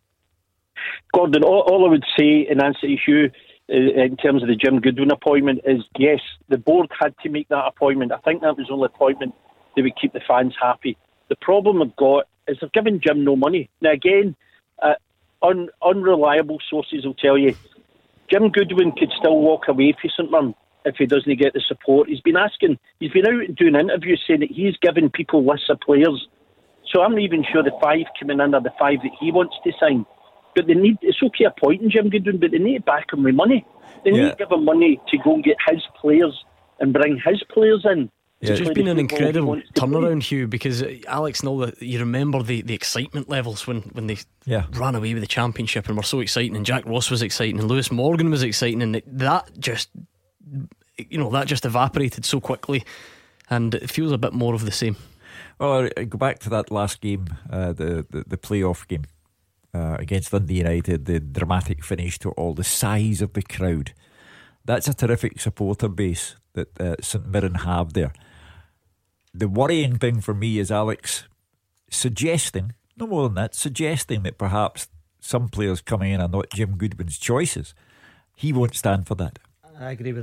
Gordon, all, all I would say in answer to you uh, in terms of the Jim Goodwin appointment is yes, the board had to make that appointment. I think that was the only appointment that would keep the fans happy. The problem I've got is they've given Jim no money. Now again, uh, un, unreliable sources will tell you Jim Goodwin could still walk away from St Mirren if he doesn't get the support. He's been asking, he's been out and doing interviews saying that he's given people lists of players. So I'm not even sure the five coming in are the five that he wants to sign. But they need, it's okay appointing Jim Goodwin, but they need to back him with money. They yeah. need to give him money to go and get his players and bring his players in. It's just been an incredible turnaround, Hugh, because uh, Alex, know that you remember the, the excitement levels when, when they yeah. ran away with the championship and were so exciting, and Jack Ross was exciting and Lewis Morgan was exciting, and that just, you know, that just evaporated so quickly, and it feels a bit more of the same. Well, I go back to that last game, uh, the, the the playoff game uh, against Dundee United, the dramatic finish to all, the size of the crowd. That's a terrific supporter base that uh, St Mirren have there. The worrying thing for me is Alex suggesting, no more than that, suggesting that perhaps some players coming in are not Jim Goodwin's choices. He won't stand for that. I agree with that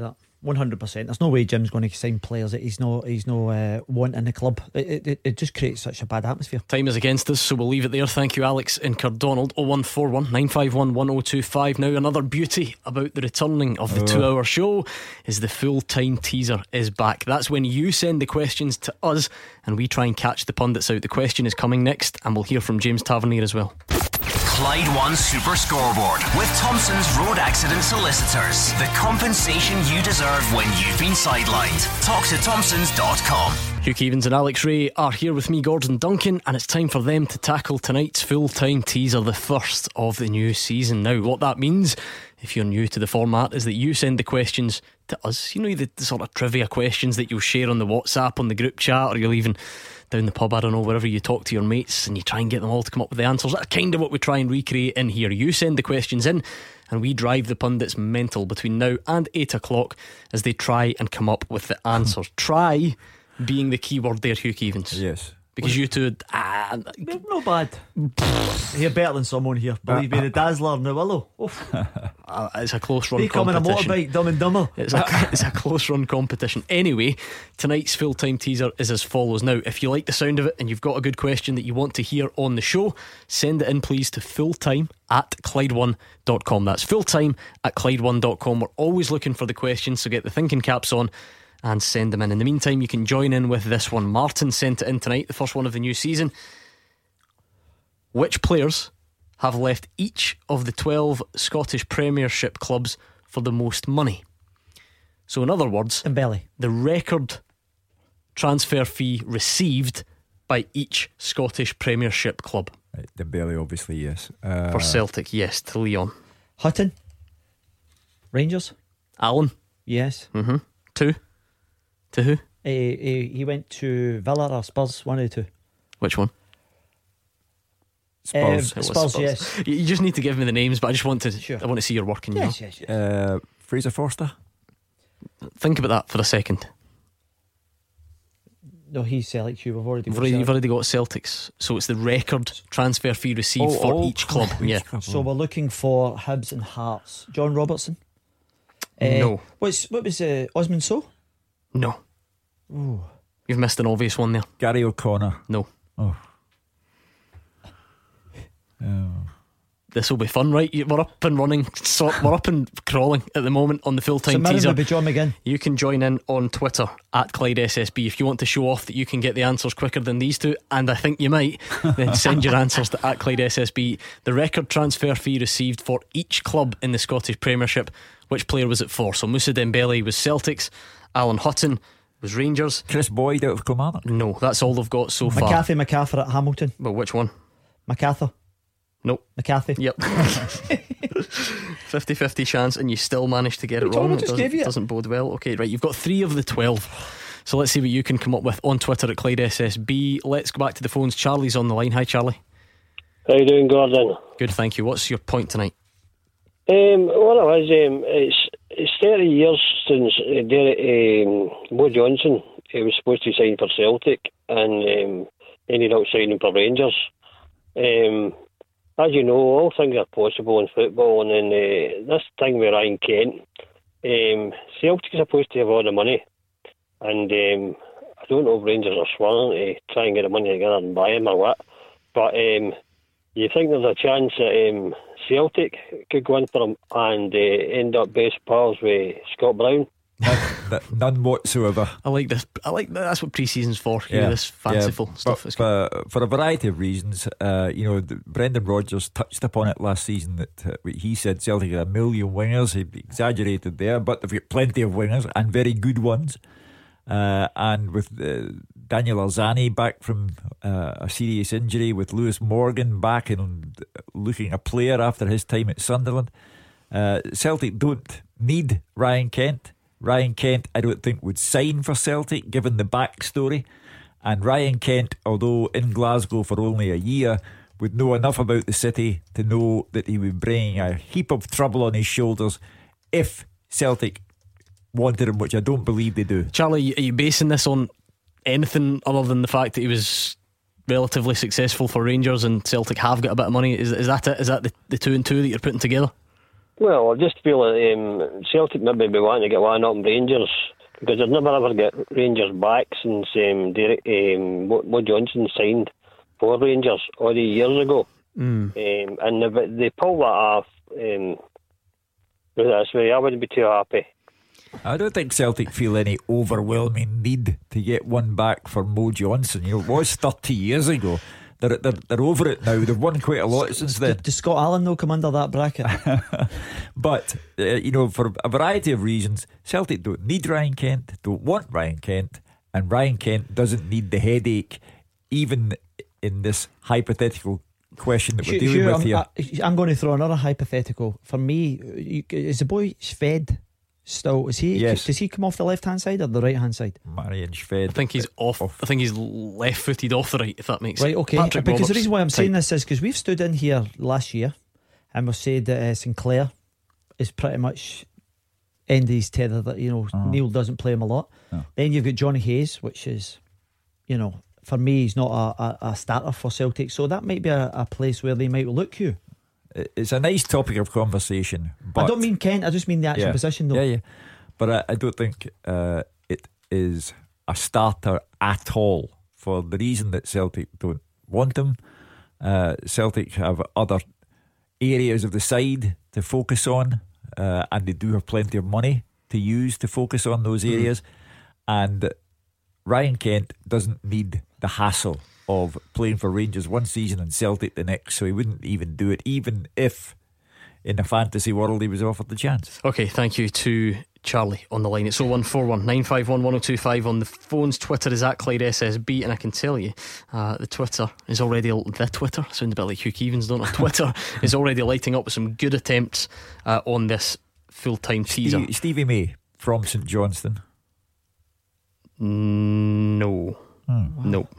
one hundred percent. There's no way Jim's going to sign players that he's no he's no uh, wanting the club. It, it, it just creates such a bad atmosphere. Time is against us, so we'll leave it there. Thank you, Alex in Cardonald. oh one four one, nine five one, one oh two five. Now, another beauty about the returning of the Oh. two hour show is the full time teaser is back. That's when you send the questions to us and we try and catch the pundits out. The question is coming next, and we'll hear from James Tavernier as well. Clyde One Super Scoreboard with Thompson's Road Accident Solicitors. The compensation you deserve when you've been sidelined. Talk to Thompsons dot com. Hugh Keevins and Alex Ray are here with me, Gordon Duncan, and it's time for them to tackle tonight's full-time teaser, the first of the new season. Now, what that means, if you're new to the format, is that you send the questions to us. You know, the, the sort of trivia questions that you'll share on the WhatsApp, on the group chat, or you'll even down the pub, I don't know, wherever you talk to your mates and you try and get them all to come up with the answers. That's kind of what we try and recreate in here. You send the questions in and we drive the pundits mental between now and eight o'clock as they try and come up with the answers. Try being the key word there, Hugh Keevins. Yes. Because you two, ah, not bad. You're better than someone here. Believe me, the Dazzler and the Willow. Oof. uh, it's a close run They come in a competition. motorbike, Dumb and Dumber. It's a, it's a close run competition. Anyway, tonight's full time teaser is as follows. Now, if you like the sound of it and you've got a good question that you want to hear on the show, send it in please to fulltime at Clyde one dot com. That's fulltime at Clyde one dot com. We're always looking for the questions, so get the thinking caps on and send them in. In the meantime, you can join in with this one. Martin sent it in tonight, the first one of the new season. Which players have left each of the twelve Scottish Premiership clubs for the most money? So in other words, Dembele. The record transfer fee received by each Scottish Premiership club. Right, Dembele, obviously, yes. Uh, For Celtic, yes, to Leon. Hutton. Rangers. Allen. Yes. Mm-hmm. Two. To who? He, he, he went to Villa or Spurs, one of the two. Which one? Spurs. It was Spurs, yes. You you just need to give me the names, but I just want to Sure. I want to see your working. Yes, you know? yes, yes. Uh, Fraser Forster. Think about that for a second. No, he's Celtic. You've already You've got already, Celtic. you've already got Celtics, so it's the record transfer fee received Oh, for oh, each club. each Yeah. club. So we're looking for Hibs and Hearts. John Robertson. No. What's what was uh, Osman So? No. Ooh. You've missed an obvious one there. Gary O'Connor. No. Oh. Oh. This will be fun, right? You- We're up and running, so we're up and crawling at the moment on the full So time Mirren teaser. would be John McGinn. You can join in on Twitter at Clyde S S B if you want to show off that you can get the answers quicker than these two, and I think you might. Then send your answers to at Clyde S S B. The record transfer fee received for each club in the Scottish Premiership. Which player was it for? So Moussa Dembele was Celtics, Alan Hutton was Rangers, Chris Boyd out of Kilmarnock. No, that's all they've got so far. McCarthy MacArthur at Hamilton. But which one? MacArthur. Nope. McCarthy. Yep. fifty-fifty chance, and you still managed to get it What wrong. I It just doesn't, gave you it. doesn't bode well. Okay, right, you've got three of the twelve. So let's see what you can come up with on Twitter at Clyde S S B. Let's go back to the phones. Charlie's on the line. Hi, Charlie. How you doing, Gordon? Good, thank you. What's your point tonight? Um, what it was, um, it's it's thirty years since uh, Derek, um, Mo Johnson he was supposed to sign for Celtic and um, ended up signing for Rangers. Um, as you know, all things are possible in football, and then uh, this thing with Ryan Kent, um, Celtic is supposed to have all the money, and um, I don't know if Rangers are swirling to try and get the money together and buy him or what, but um, you think there's a chance that um, Celtic could go in for him and uh, end up best pals with Scott Brown? None, none whatsoever. I like this. I like that. That's what pre-season's for. You know, this fanciful yeah, stuff. But, for, for a variety of reasons, uh, you know, the, Brendan Rodgers touched upon it last season that uh, he said Celtic had a million wingers. He exaggerated there, but they've got plenty of wingers and very good ones. Uh, and with uh, Daniel Arzani back from uh, a serious injury, with Lewis Morgan back and looking a player after his time at Sunderland, uh, Celtic don't need Ryan Kent. Ryan Kent, I don't think, would sign for Celtic given the backstory. And Ryan Kent, although in Glasgow for only a year, would know enough about the city to know that he would bring a heap of trouble on his shoulders if Celtic wanted him, which I don't believe they do. Charlie, are you basing this on anything other than the fact that he was relatively successful for Rangers and Celtic have got a bit of money? Is, is that it? Is that the, the two and two that you're putting together? Well, I just feel that um, Celtic maybe be wanting to get one up in Rangers, because they've never ever get Rangers back since um, Derek, um, Mo, Mo Johnson signed for Rangers all the years ago. Mm. Um, and they, they pull that off. Um, that's why I wouldn't be too happy. I don't think Celtic feel any overwhelming need to get one back for Mo Johnson. You know, it was thirty years ago. They're, they're, they're over it now. They've won quite a lot since then. Does Scott Allen though come under that bracket? But, uh, you know, for a variety of reasons, Celtic don't need Ryan Kent, don't want Ryan Kent, and Ryan Kent doesn't need the headache, even in this hypothetical question that we're Hugh, dealing Hugh, with I'm, here. I, I'm going to throw another hypothetical. For me, you, is the boy Sved still? Is he? Yes. Does he come off the left hand side or the right hand side? Marian Sved. I think he's off, off. I think he's left footed off the right, if that makes right. sense. Okay. Patrick because Roberts the reason why I'm saying type. this is because we've stood in here last year and we've said that uh, Sinclair is pretty much end of his tether. That you know Uh-huh. Neil doesn't play him a lot. No. Then you've got Johnny Hayes, which is, you know, for me he's not a, a, a starter for Celtic. So that might be a, a place where they might look you. It's a nice topic of conversation. But I don't mean Kent. I just mean the actual yeah, position though. Yeah, yeah. But I, I don't think uh, it is a starter at all, for the reason that Celtic don't want him. Uh, Celtic have other areas of the side to focus on, uh, and they do have plenty of money to use to focus on those areas. Mm. And Ryan Kent doesn't need the hassle of playing for Rangers one season and Celtic the next, so he wouldn't even do it, even if in a fantasy world he was offered the chance. Okay, thank you to Charlie on the line. It's oh one four one nine five one one oh two five on the phones. Twitter is at Clyde S S B, and I can tell you uh, the Twitter is already the Twitter sounds a bit like Hugh Keevins, don't it? Twitter is already lighting up with some good attempts uh, on this full-time teaser. Stevie, Stevie May from St Johnstone. No. Hmm. No.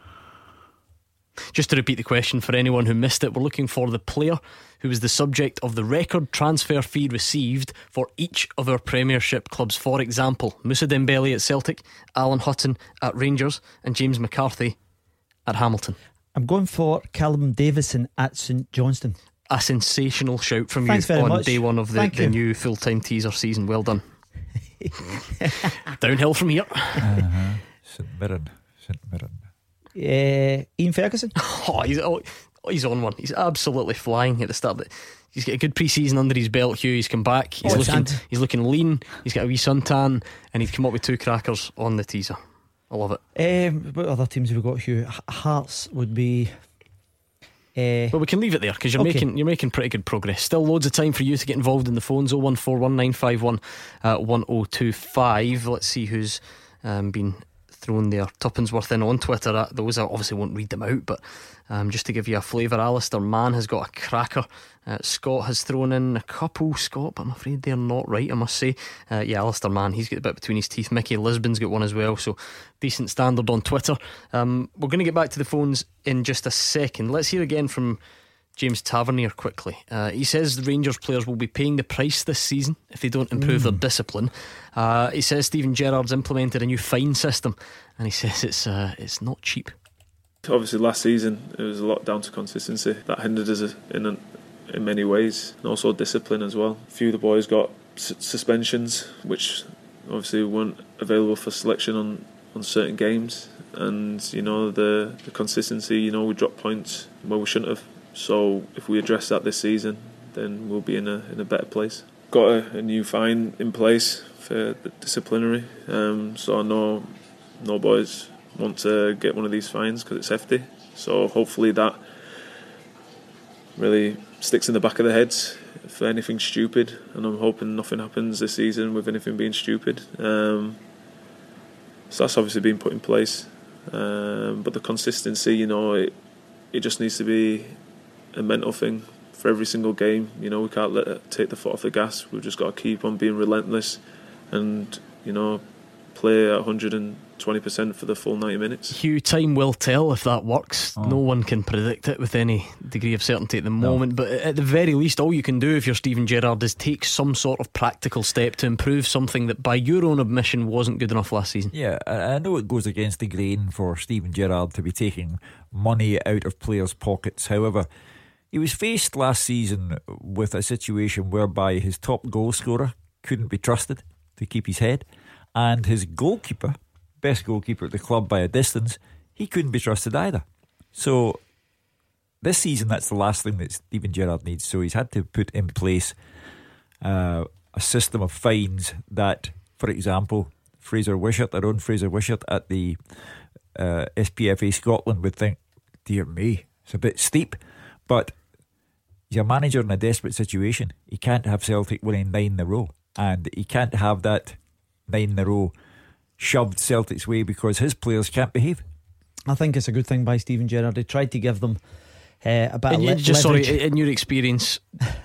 Just to repeat the question for anyone who missed it, we're looking for the player who was the subject of the record transfer fee received for each of our Premiership clubs. For example, Moussa Dembele at Celtic, Alan Hutton at Rangers, and James McCarthy at Hamilton. I'm going for Callum Davison at St Johnstone. A sensational shout from Thanks you very on much. day one of the, the new full-time teaser season. Well done. Downhill from here. uh-huh. St Mirren. St Mirren. Uh, Ian Ferguson. Oh, he's, oh, he's on one. He's absolutely flying at the start. He's got a good pre-season under his belt, Hugh. He's come back. He's, oh, looking, he's looking lean. He's got a wee suntan, and he's come up with two crackers on the teaser. I love it. Um, what other teams have we got, Hugh? Hearts would be. Uh, well, we can leave it there because you're okay. making you're making pretty good progress. Still loads of time for you to get involved in the phones. oh one four one nine five one one oh two five. Let's see who's um, been thrown their tuppence worth in on Twitter. At those, I obviously won't read them out, but um, just to give you a flavour, Alistair Mann has got a cracker. uh, Scott has thrown in a couple, Scott, but I'm afraid they're not right, I must say. uh, yeah, Alistair Mann, he's got a bit between his teeth. Mickey Lisbon's got one as well, so decent standard on Twitter. um, We're going to get back to the phones in just a second. Let's hear again from James Tavernier quickly. uh, He says the Rangers players will be paying the price this season if they don't improve mm. their discipline. uh, He says Steven Gerrard's implemented a new fine system, and he says it's uh, it's not cheap. Obviously last season it was a lot down to consistency that hindered us in a, in many ways, and also discipline as well. A few of the boys got su- suspensions which obviously weren't available for selection on, on certain games, and you know the, the consistency, you know we dropped points where we shouldn't have. So if we address that this season, then we'll be in a in a better place. Got a, a new fine in place for the disciplinary, um, so I know no boys want to get one of these fines because it's hefty. So hopefully that really sticks in the back of their heads for anything stupid, and I'm hoping nothing happens this season with anything being stupid. Um, so that's obviously been put in place, um, but the consistency, you know, it it just needs to be a mental thing for every single game. You know, we can't let it take the foot off the gas. We've just got to keep on being relentless and, you know, play at one hundred twenty percent for the full ninety minutes. Hugh, time will tell if that works. oh. No one can predict it with any degree of certainty at the moment, no. But at the very least, all you can do if you're Steven Gerrard is take some sort of practical step to improve something that by your own admission wasn't good enough last season. Yeah, I know it goes against the grain for Steven Gerrard to be taking money out of players' pockets. However, He was faced last season with a situation whereby his top goal scorer couldn't be trusted to keep his head, and his goalkeeper, best goalkeeper at the club by a distance, he couldn't be trusted either. So this season, that's the last thing that Steven Gerrard needs. So he's had to put in place uh, a system of fines that, for example, Fraser Wishart, our own Fraser Wishart at the uh, S P F A Scotland would think, dear me, it's a bit steep. But he's a manager in a desperate situation. He can't have Celtic winning nine in a row, and he can't have that nine in a row shoved Celtic's way because his players can't behave. I think it's a good thing by Steven Gerrard. He tried to give them uh, a bit and of le- just leverage. Sorry, in your experience.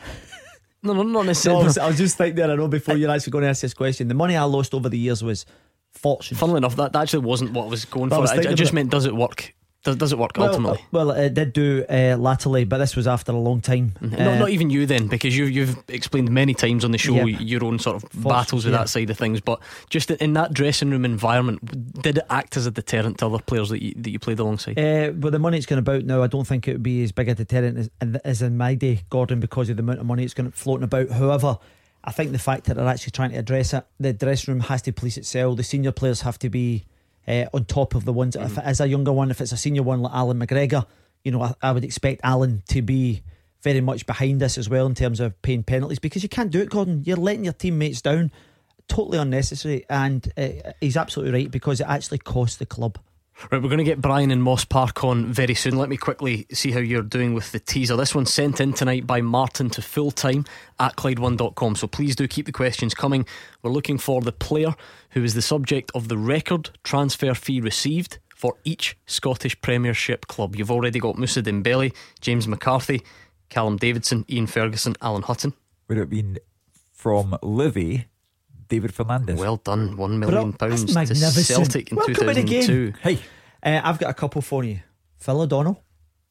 no, no, not necessarily. No, I, was, I was just thinking there, I know, before you're actually going to ask this question. The money I lost over the years was fortune. Funnily enough, that, that actually wasn't what I was going But I for. was I, thinking I just about- meant, does it work? Does, does it work Well, ultimately? Well, it did do uh, latterly, but this was after a long time. Not, Uh, not even you then, because you, you've explained many times on the show Yeah. your own sort of Force, battles with yeah. that side of things. But just in that dressing room environment, did it act as a deterrent to other players that you, that you played alongside? Uh, with the money it's going about now, I don't think it would be as big a deterrent as, as in my day, Gordon, because of the amount of money it's going to floating about. However, I think the fact that they're actually trying to address it, the dressing room has to police itself. The senior players have to be uh, on top of the ones. Mm. If it is a younger one, if it's a senior one like Alan McGregor, you know, I, I would expect Alan to be very much behind this as well in terms of paying penalties, because you can't do it, Gordon. You're letting your teammates down, totally unnecessary, and uh, he's absolutely right, because it actually costs the club. Right, we're going to get Brian in Moss Park on very soon. Let me quickly see how you're doing with the teaser. This one's sent in tonight by Martin to fulltime at Clyde one dot com, so please do keep the questions coming. We're looking for the player who is the subject of the record transfer fee received for each Scottish Premiership club. You've already got Moussa Dembele, James McCarthy, Callum Davidson, Ian Ferguson, Alan Hutton. Would it have been from Livy, David Fernandez? Well done, one million pounds to magnificent. Celtic in Welcome two thousand two. in again. Hey, uh, I've got a couple for you. Phil O'Donnell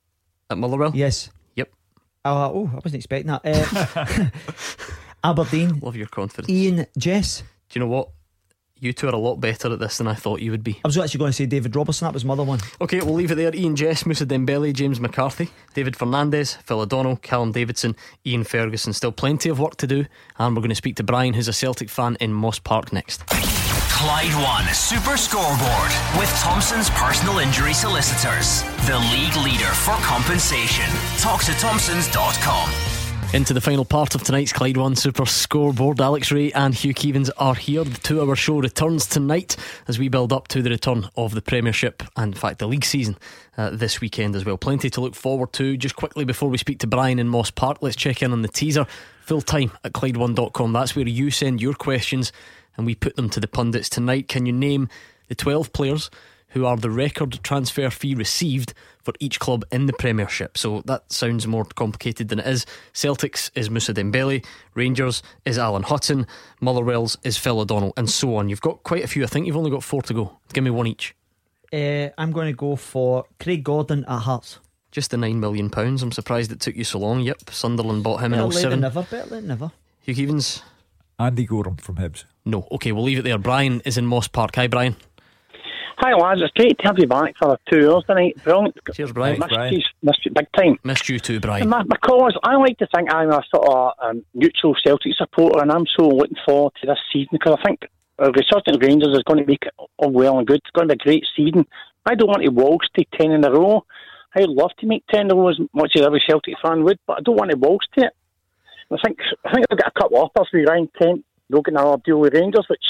at Motherwell. Yes. Yep. Uh, oh, I wasn't expecting that. Uh, Aberdeen. Love your confidence. Ian Jess. Do you know what? You two are a lot better at this than I thought you would be. I was actually going to say David Robertson. That was my other one. Okay, we'll leave it there. Ian Jess, Moussa Dembele, James McCarthy, David Fernandez, Phil O'Donnell, Callum Davidson, Ian Ferguson. Still plenty of work to do, and we're going to speak to Brian, who's a Celtic fan, in Moss Park next. Clyde One Super Scoreboard with Thompson's Personal Injury Solicitors, the league leader for compensation. Talk to thompsons dot com. Into the final part of tonight's Clyde One Super Scoreboard. Alex Ray and Hugh Keevins are here. The two hour show returns tonight as we build up to the return of the Premiership and, in fact, the league season uh, this weekend as well. Plenty to look forward to. Just quickly before we speak to Brian in Moss Park, let's check in on the teaser. Full time at Clyde one dot com. That's where you send your questions and we put them to the pundits tonight. Can you name the twelve players who are the record transfer fee received for each club in the Premiership? So that sounds more complicated than it is. Celtic's is Moussa Dembele, Rangers is Alan Hutton, Motherwell's is Phil O'Donnell, and so on. You've got quite a few. I think you've only got four to go. Give me one each. Uh, I'm going to go for Craig Gordon at Hearts. Just the nine million pounds. I'm surprised it took you so long. Yep, Sunderland bought him in oh seven. Never, better late never. Hugh Keevins. Andy Gorham from Hibs. No. Okay, we'll leave it there. Brian is in Moss Park. Hi, Brian. Hi lads, it's great to have you back for two hours tonight. Brilliant. Cheers, Brian. Missed, Brian. You, missed you big time. Missed you too, Brian. And my, my cause, I like to think I'm a sort of um, neutral Celtic supporter, and I'm so looking forward to this season because I think uh, the Celtic Rangers is going to make it all well and good. It's going to be a great season. I don't want to waltz to ten in a row. I'd love to make ten in a row as much as every Celtic fan would, but I don't want to waltz to it. I think I think I've got a couple of offers with Ryan Kent. They'll get another deal with Rangers, which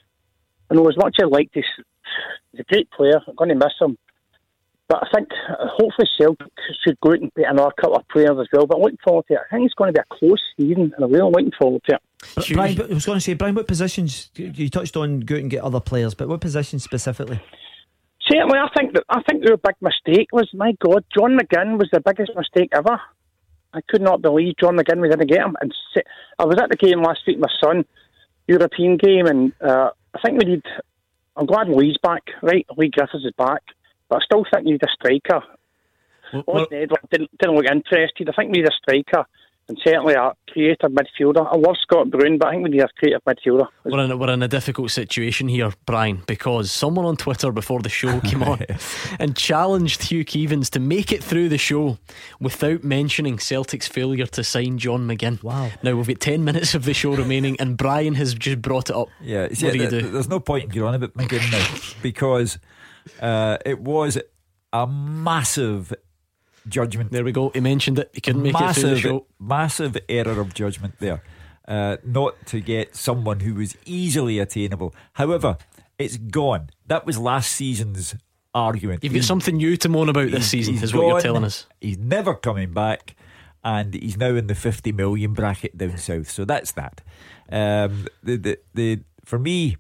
I know as much as I like this. He's a great player. I'm going to miss him. But I think uh, hopefully Celtic should go out and beat another couple of players as well. But I'm looking forward to it. I think it's going to be a close season, and I'm really looking forward to it. Brian, I was going to say, Brian, what positions you touched on? Go out and get other players, but what positions specifically? Certainly, I think that I think their big mistake was, my God, John McGinn was the biggest mistake ever. I could not believe John McGinn, we didn't get him. And I was at the game last week, my son, European game, and uh, I think we need. I'm glad Lee's back, right? Lee Griffiths is back, but I still think we need a striker. Well, well, Edward didn't, didn't look interested. I think we need a striker. and certainly a creative midfielder. I love Scott Brown, but I think we need a creative midfielder. We're in, a, we're in a difficult situation here, Brian, because someone on Twitter before the show came on and challenged Hugh Keevins to make it through the show without mentioning Celtic's failure to sign John McGinn. Wow. Now we've got ten minutes of the show remaining and Brian has just brought it up. Yeah, what see, do you th- do? There's no point in going on about McGinn now because uh, it was a massive judgment. There we go. He mentioned it. He couldn't make massive, it through the show. Massive error of judgment there. Uh, not to get someone who was easily attainable. However, it's gone. That was last season's argument. You've got something new to moan about this season, is what you're telling us. He's never coming back, and he's now in the fifty million bracket down south. So that's that. Um, the, the the for me,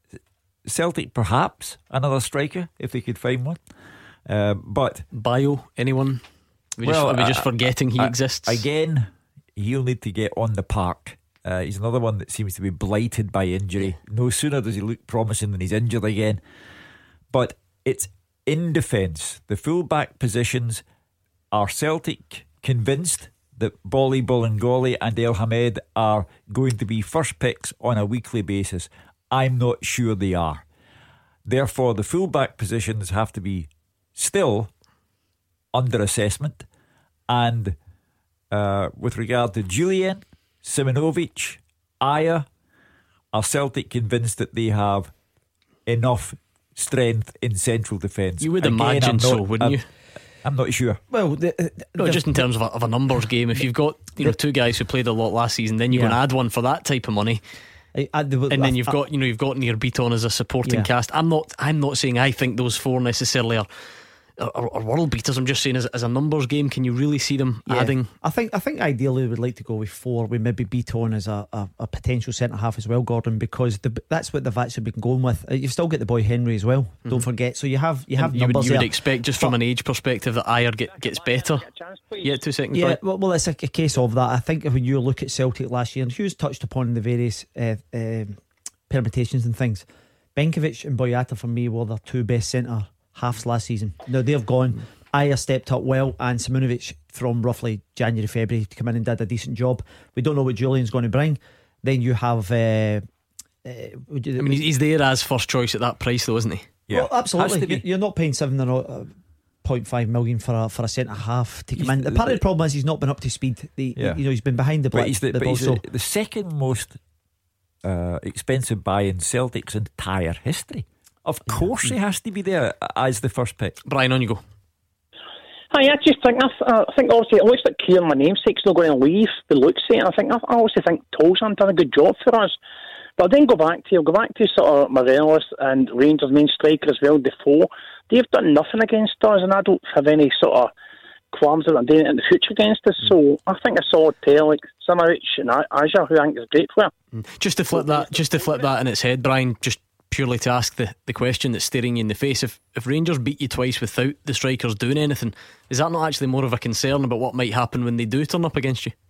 Celtic perhaps another striker if they could find one. Uh, but Bio, anyone? We well, just, are we just uh, forgetting he uh, exists? Again, he'll need to get on the park. Uh, he's another one that seems to be blighted by injury. No sooner does he look promising than he's injured again. But it's in defence. The full-back positions, are Celtic convinced that Bolly, Bolingoli and El Hamed are going to be first picks on a weekly basis? I'm not sure they are. Therefore, the full-back positions have to be still under assessment. And uh, with regard to Julian, Simonovic, Aya, are Celtic convinced that they have enough strength in central defence? You would Again, imagine I'm not, so, wouldn't I'm, you? I'm not sure. Well, the, the, no, just in terms of a, of a numbers game. If you've got you know two guys who played a lot last season, then you Yeah. can add one for that type of money. I, I, the, and then I, you've I, got you know you've got Near Beaton as a supporting Yeah. cast. I'm not I'm not saying I think those four necessarily are are, are world beaters. I'm just saying as, as a numbers game, can you really see them Yeah. adding? I think I think ideally we would like to go with four. We maybe Beaton as a, a, a potential centre half as well, Gordon, because the, that's what they've actually been going with. Uh, You've still got the boy Henry as well. Mm-hmm. Don't forget. So you have you have And you would, numbers you would there. expect just from an age perspective that Ayer get, gets better. Yeah, two seconds. Yeah, Brian. well, well, it's a, a case of that. I think when you look at Celtic last year, and Hughes touched upon the various uh, um, permutations and things, Benkovic and Boyata for me were the two best centre halves last season. Now they've gone. Ayer stepped up well, and Simonovic from roughly January, February to come in and did a decent job. We don't know what Julian's going to bring. Then you have. Uh, uh, would you, I mean, he's there as first choice at that price, though, isn't he? Yeah, well, absolutely. You- You're not paying seven or uh, point five million for a for a centre half to come He's in. the- Part of the- the problem is he's not been up to speed. The, Yeah. You know, he's been behind the But black. he's the, the but ball, he's so- the, the second most uh, expensive buy in Celtic's entire history. Of course, he has to be there as the first pick. Brian, on you go. Hi, I just think I, th- I think obviously it looks like Kieran, my namesake's not going to leave the looks of it. I think I, I also think Tolson done a good job for us. But then go back to go back to sort of Morelos and Rangers main striker as well, Defoe. They've done nothing against us, and I don't have any sort of qualms about doing it in the future against us. So I think a solid pair like Simonovic and Aja, who I think is a great player. Just to flip that, just to flip that in its head, Brian. Just purely to ask the, the question that's staring you in the face: if if Rangers beat you twice without the strikers doing anything, is that not actually more of a concern about what might happen when they do turn up against you?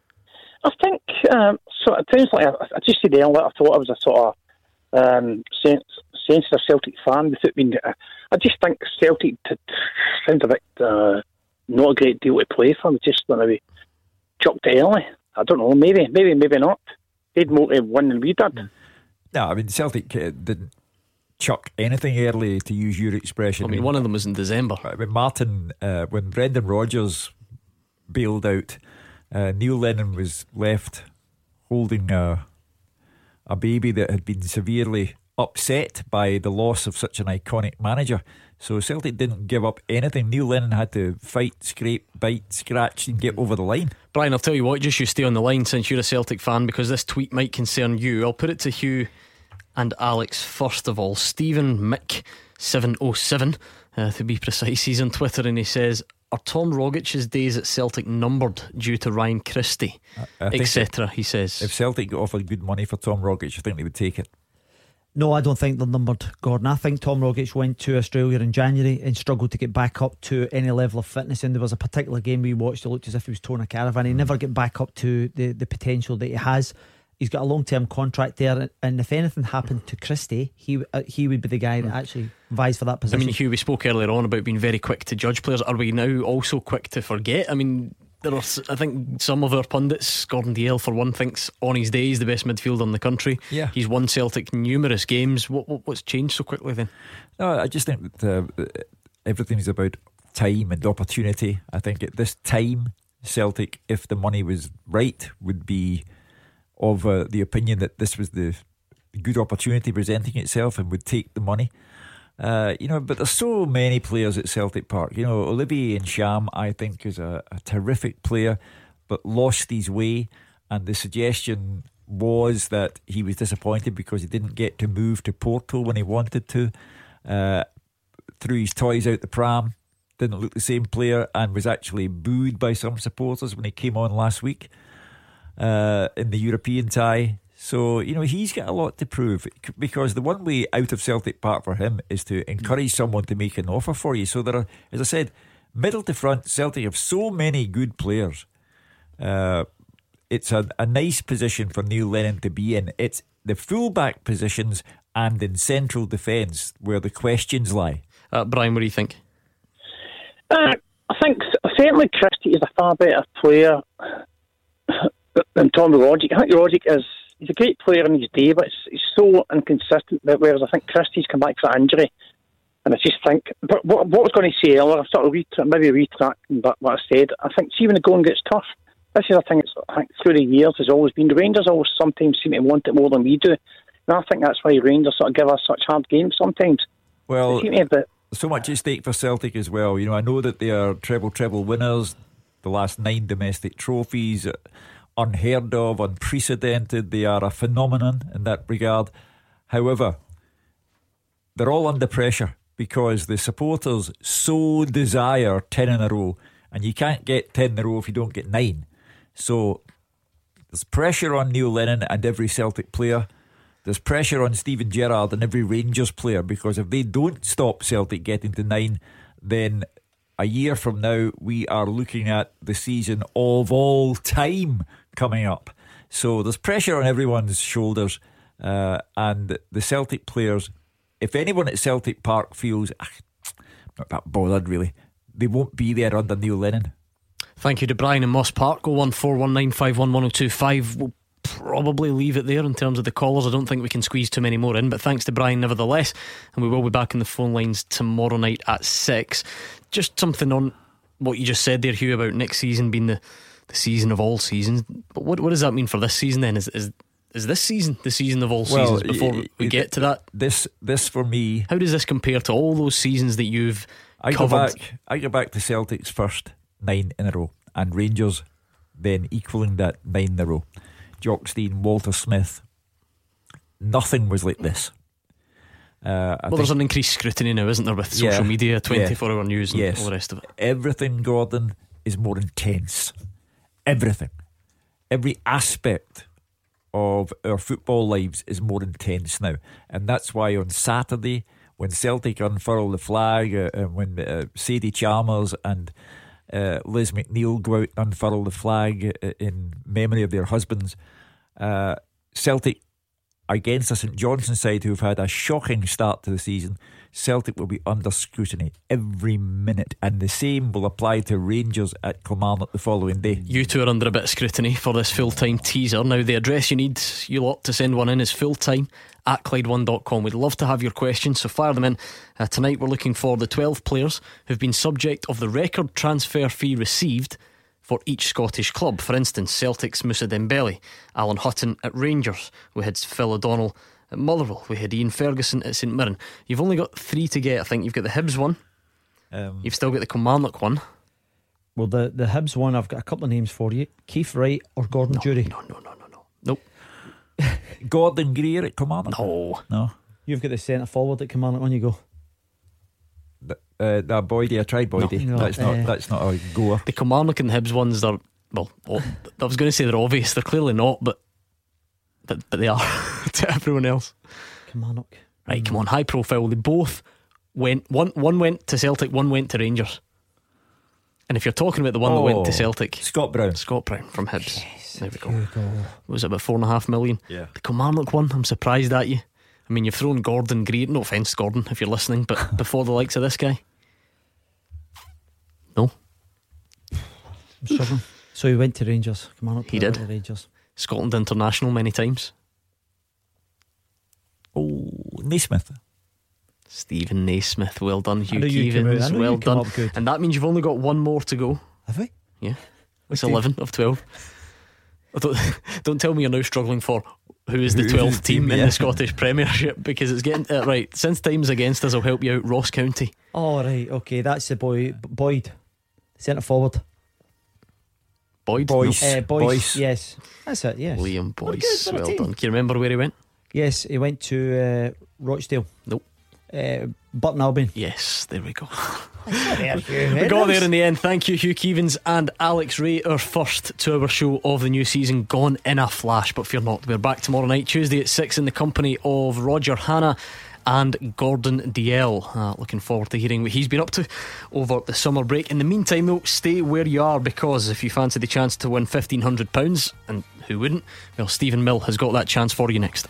I think um, so. It sounds like I, I just said earlier. I thought I was a sort of um, sens- sensitive Celtic fan without being. Uh, I just think Celtic t- sounds a bit uh, not a great deal to play for. They're just going to be chucked early. I don't know. Maybe, maybe, maybe not. They'd more to win than we did. No, I mean Celtic uh, didn't chuck anything early, to use your expression. I mean, one of them was in December. When Martin, uh, when Brendan Rodgers bailed out, uh, Neil Lennon was left holding a, a baby that had been severely upset by the loss of such an iconic manager. So Celtic didn't give up anything. Neil Lennon had to fight, scrape, bite, scratch and get over the line. Brian, I'll tell you what, just you stay on the line since you're a Celtic fan, because this tweet might concern you. I'll put it to Hugh and Alex first of all. Stephen Mick seven oh seven uh, to be precise, he's on Twitter and he says, are Tom Rogic's days at Celtic numbered due to Ryan Christie, et cetera? He says, if Celtic got offered good money for Tom Rogic, I think they would take it. No, I don't think they're numbered, Gordon. I think Tom Rogic went to Australia in January and struggled to get back up to any level of fitness. And there was a particular game we watched that looked as if he was towing a caravan. He never get back up to the, the potential that he has. He's got a long-term contract there, and if anything happened to Christie, he uh, he would be the guy that actually vies for that I position. mean, Hugh, we spoke earlier on about being very quick to judge players. Are we now also quick to forget? I mean, there are, I think some of our pundits, Gordon Dalziel for one, thinks on his day he's the best midfielder in the country. Yeah. He's won Celtic numerous games. What, what What's changed so quickly then? No, I just think that uh, everything is about time and opportunity. I think at this time, Celtic, if the money was right, would be of uh, the opinion that this was the good opportunity presenting itself and would take the money. Uh, you know, but there's so many players at Celtic Park. You know, Olivier Ntcham, I think, is a, a terrific player, but lost his way. And the suggestion was that he was disappointed because he didn't get to move to Porto when he wanted to. Uh, threw his toys out the pram, didn't look the same player, and was actually booed by some supporters when he came on last week uh, in the European tie. So, you know, he's got a lot to prove, because the one way out of Celtic Park for him is to encourage someone to make an offer for you. So there are, as I said, middle to front, Celtic have so many good players. Uh, it's a, a nice position for Neil Lennon to be in. It's the full-back positions and in central defence where the questions lie. Uh, Brian, what do you think? Uh, I think certainly Christie is a far better player than Tommy Rogic. I think Rogic is he's a great player in his day, but it's, he's so inconsistent. Whereas I think Christie's come back from injury, and I just think. But what, what I was going to say earlier, I sort of retra- maybe retracting what I said. I think see when the going gets tough, this is a thing. It's, I think through the years has always been the Rangers always sometimes seem to want it more than we do, and I think that's why Rangers sort of give us such hard games sometimes. Well, they seem to have the, so much at stake for Celtic as well. You know, I know that they are treble treble winners, the last nine domestic trophies. Unheard of, unprecedented. They are a phenomenon in that regard. However, they're all under pressure because the supporters so desire ten in a row, and you can't get ten in a row if you don't get nine. So there's pressure on Neil Lennon and every Celtic player. There's pressure on Steven Gerrard and every Rangers player, because if they don't stop Celtic getting to nine, then a year from now we are looking at the season of all time coming up. So there's pressure on everyone's shoulders, uh, and the Celtic players, if anyone at Celtic Park feels ah, I'm not that bothered really, they won't be there under Neil Lennon. Thank you to Brian in Moss Park. oh one four one nine five one one oh two five. We'll probably leave it there in terms of the callers. I don't think we can squeeze too many more in, but thanks to Brian nevertheless, and we will be back in the phone lines tomorrow night at six. Just something on what you just said there, Hugh, about next season being the, the season of all seasons. But what what does that mean for this season then? Is is is this season the season of all well, seasons? Before it, we it, get to that, this this for me, how does this compare to all those seasons that you've I covered? go back I go back to Celtic's first nine in a row, and Rangers then equaling that nine in a row. Jock Stein, Walter Smith, nothing was like this. Uh, well, there's an increased scrutiny now, isn't there, with social yeah, media, twenty-four hour yeah, news and yes. all the rest of it. Everything, Gordon, is more intense. Everything. Every aspect of our football lives is more intense now. And that's why on Saturday, when Celtic unfurl the flag, uh, and when uh, Sadie Chalmers and uh, Liz McNeil go out and unfurl the flag uh, in memory of their husbands, uh, Celtic against a St Johnstone side who've had a shocking start to the season, Celtic will be under scrutiny every minute, and the same will apply to Rangers at Kilmarnock the following day. You two are under a bit of scrutiny for this full-time teaser. Now the address you need, you lot, to send one in is fulltime at Clyde one dot com. We'd love to have your questions, so fire them in. uh, Tonight we're looking for the twelve players who've been subject of the record transfer fee received for each Scottish club. For instance, Celtic's Moussa Dembele, Alan Hutton at Rangers, we had Phil O'Donnell at Motherwell, we had Ian Ferguson at St Mirren. You've only got three to get, I think. You've got the Hibs one, um, you've still got the Kilmarnock one. Well, the, the Hibs one, I've got a couple of names for you: Keith Wright or Gordon no, Jury. No, no, no, no, no. Nope. Gordon Greer at Kilmarnock? No. No. You've got the centre forward at Kilmarnock. On you go. Uh, that Boydie, I tried Boydie. No, no, that's not uh, that's not a goer. The Kilmarnock and Hibs ones are, well, oh, I was going to say they're obvious. They're clearly not, but but, but they are to everyone else. Kilmarnock. Right, come on, high profile. They both went. One one went to Celtic, one went to Rangers. And if you're talking about the one oh, that went to Celtic, Scott Brown, Scott Brown from Hibs. Yes, there we go. go. What was it, about four and a half million? Yeah. The Kilmarnock one, I'm surprised at you. I mean, you've thrown Gordon Greer. No offence, Gordon, if you're listening, but before the likes of this guy. No. Struggling. So he went to Rangers. Come on up. He did. To Rangers. Scotland international many times. Oh, Naismith. Stephen Naismith. Well done, Hugh you came out- I Keevins. know Well you came done. up good. And that means you've only got one more to go. Have we? Yeah. It's Okay. eleven of twelve. I don't, don't tell me you're now struggling for who is the Who's twelfth the team, team in yeah. the Scottish Premiership, because it's getting uh, right. Since time's against us, I'll help you out. Ross County. Oh, right. Okay. That's the boy. Boyd. Centre forward. Boyd. Boyce. Uh, Boyce. Boyce. Yes. That's it. Yes. Liam We're Boyce. good, we're a Well team. done. Can you remember where he went? Yes. He went to uh, Rochdale. Nope. Uh, Burton Albion. Yes, there we go. There, Hugh. We got there in the end. Thank you, Hugh Keevins and Alex Ray. Our first two hour show of the new season gone in a flash, but fear not, we're back tomorrow night, Tuesday at six, in the company of Roger Hanna and Gordon Dalziel. Uh, looking forward to hearing what he's been up to over the summer break. In the meantime, though, stay where you are, because if you fancy the chance to win fifteen hundred pounds, and who wouldn't, well, Stephen Mill has got that chance for you next.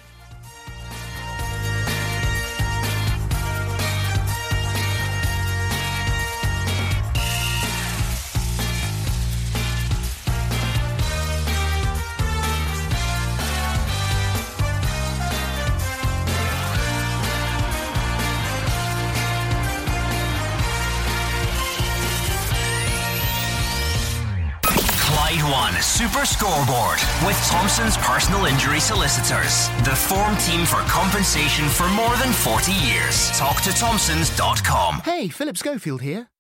One Super Scoreboard with Thompson's personal injury solicitors, the form team for compensation for more than forty years. Talk to Thompsons dot com. Hey, Philip Schofield here.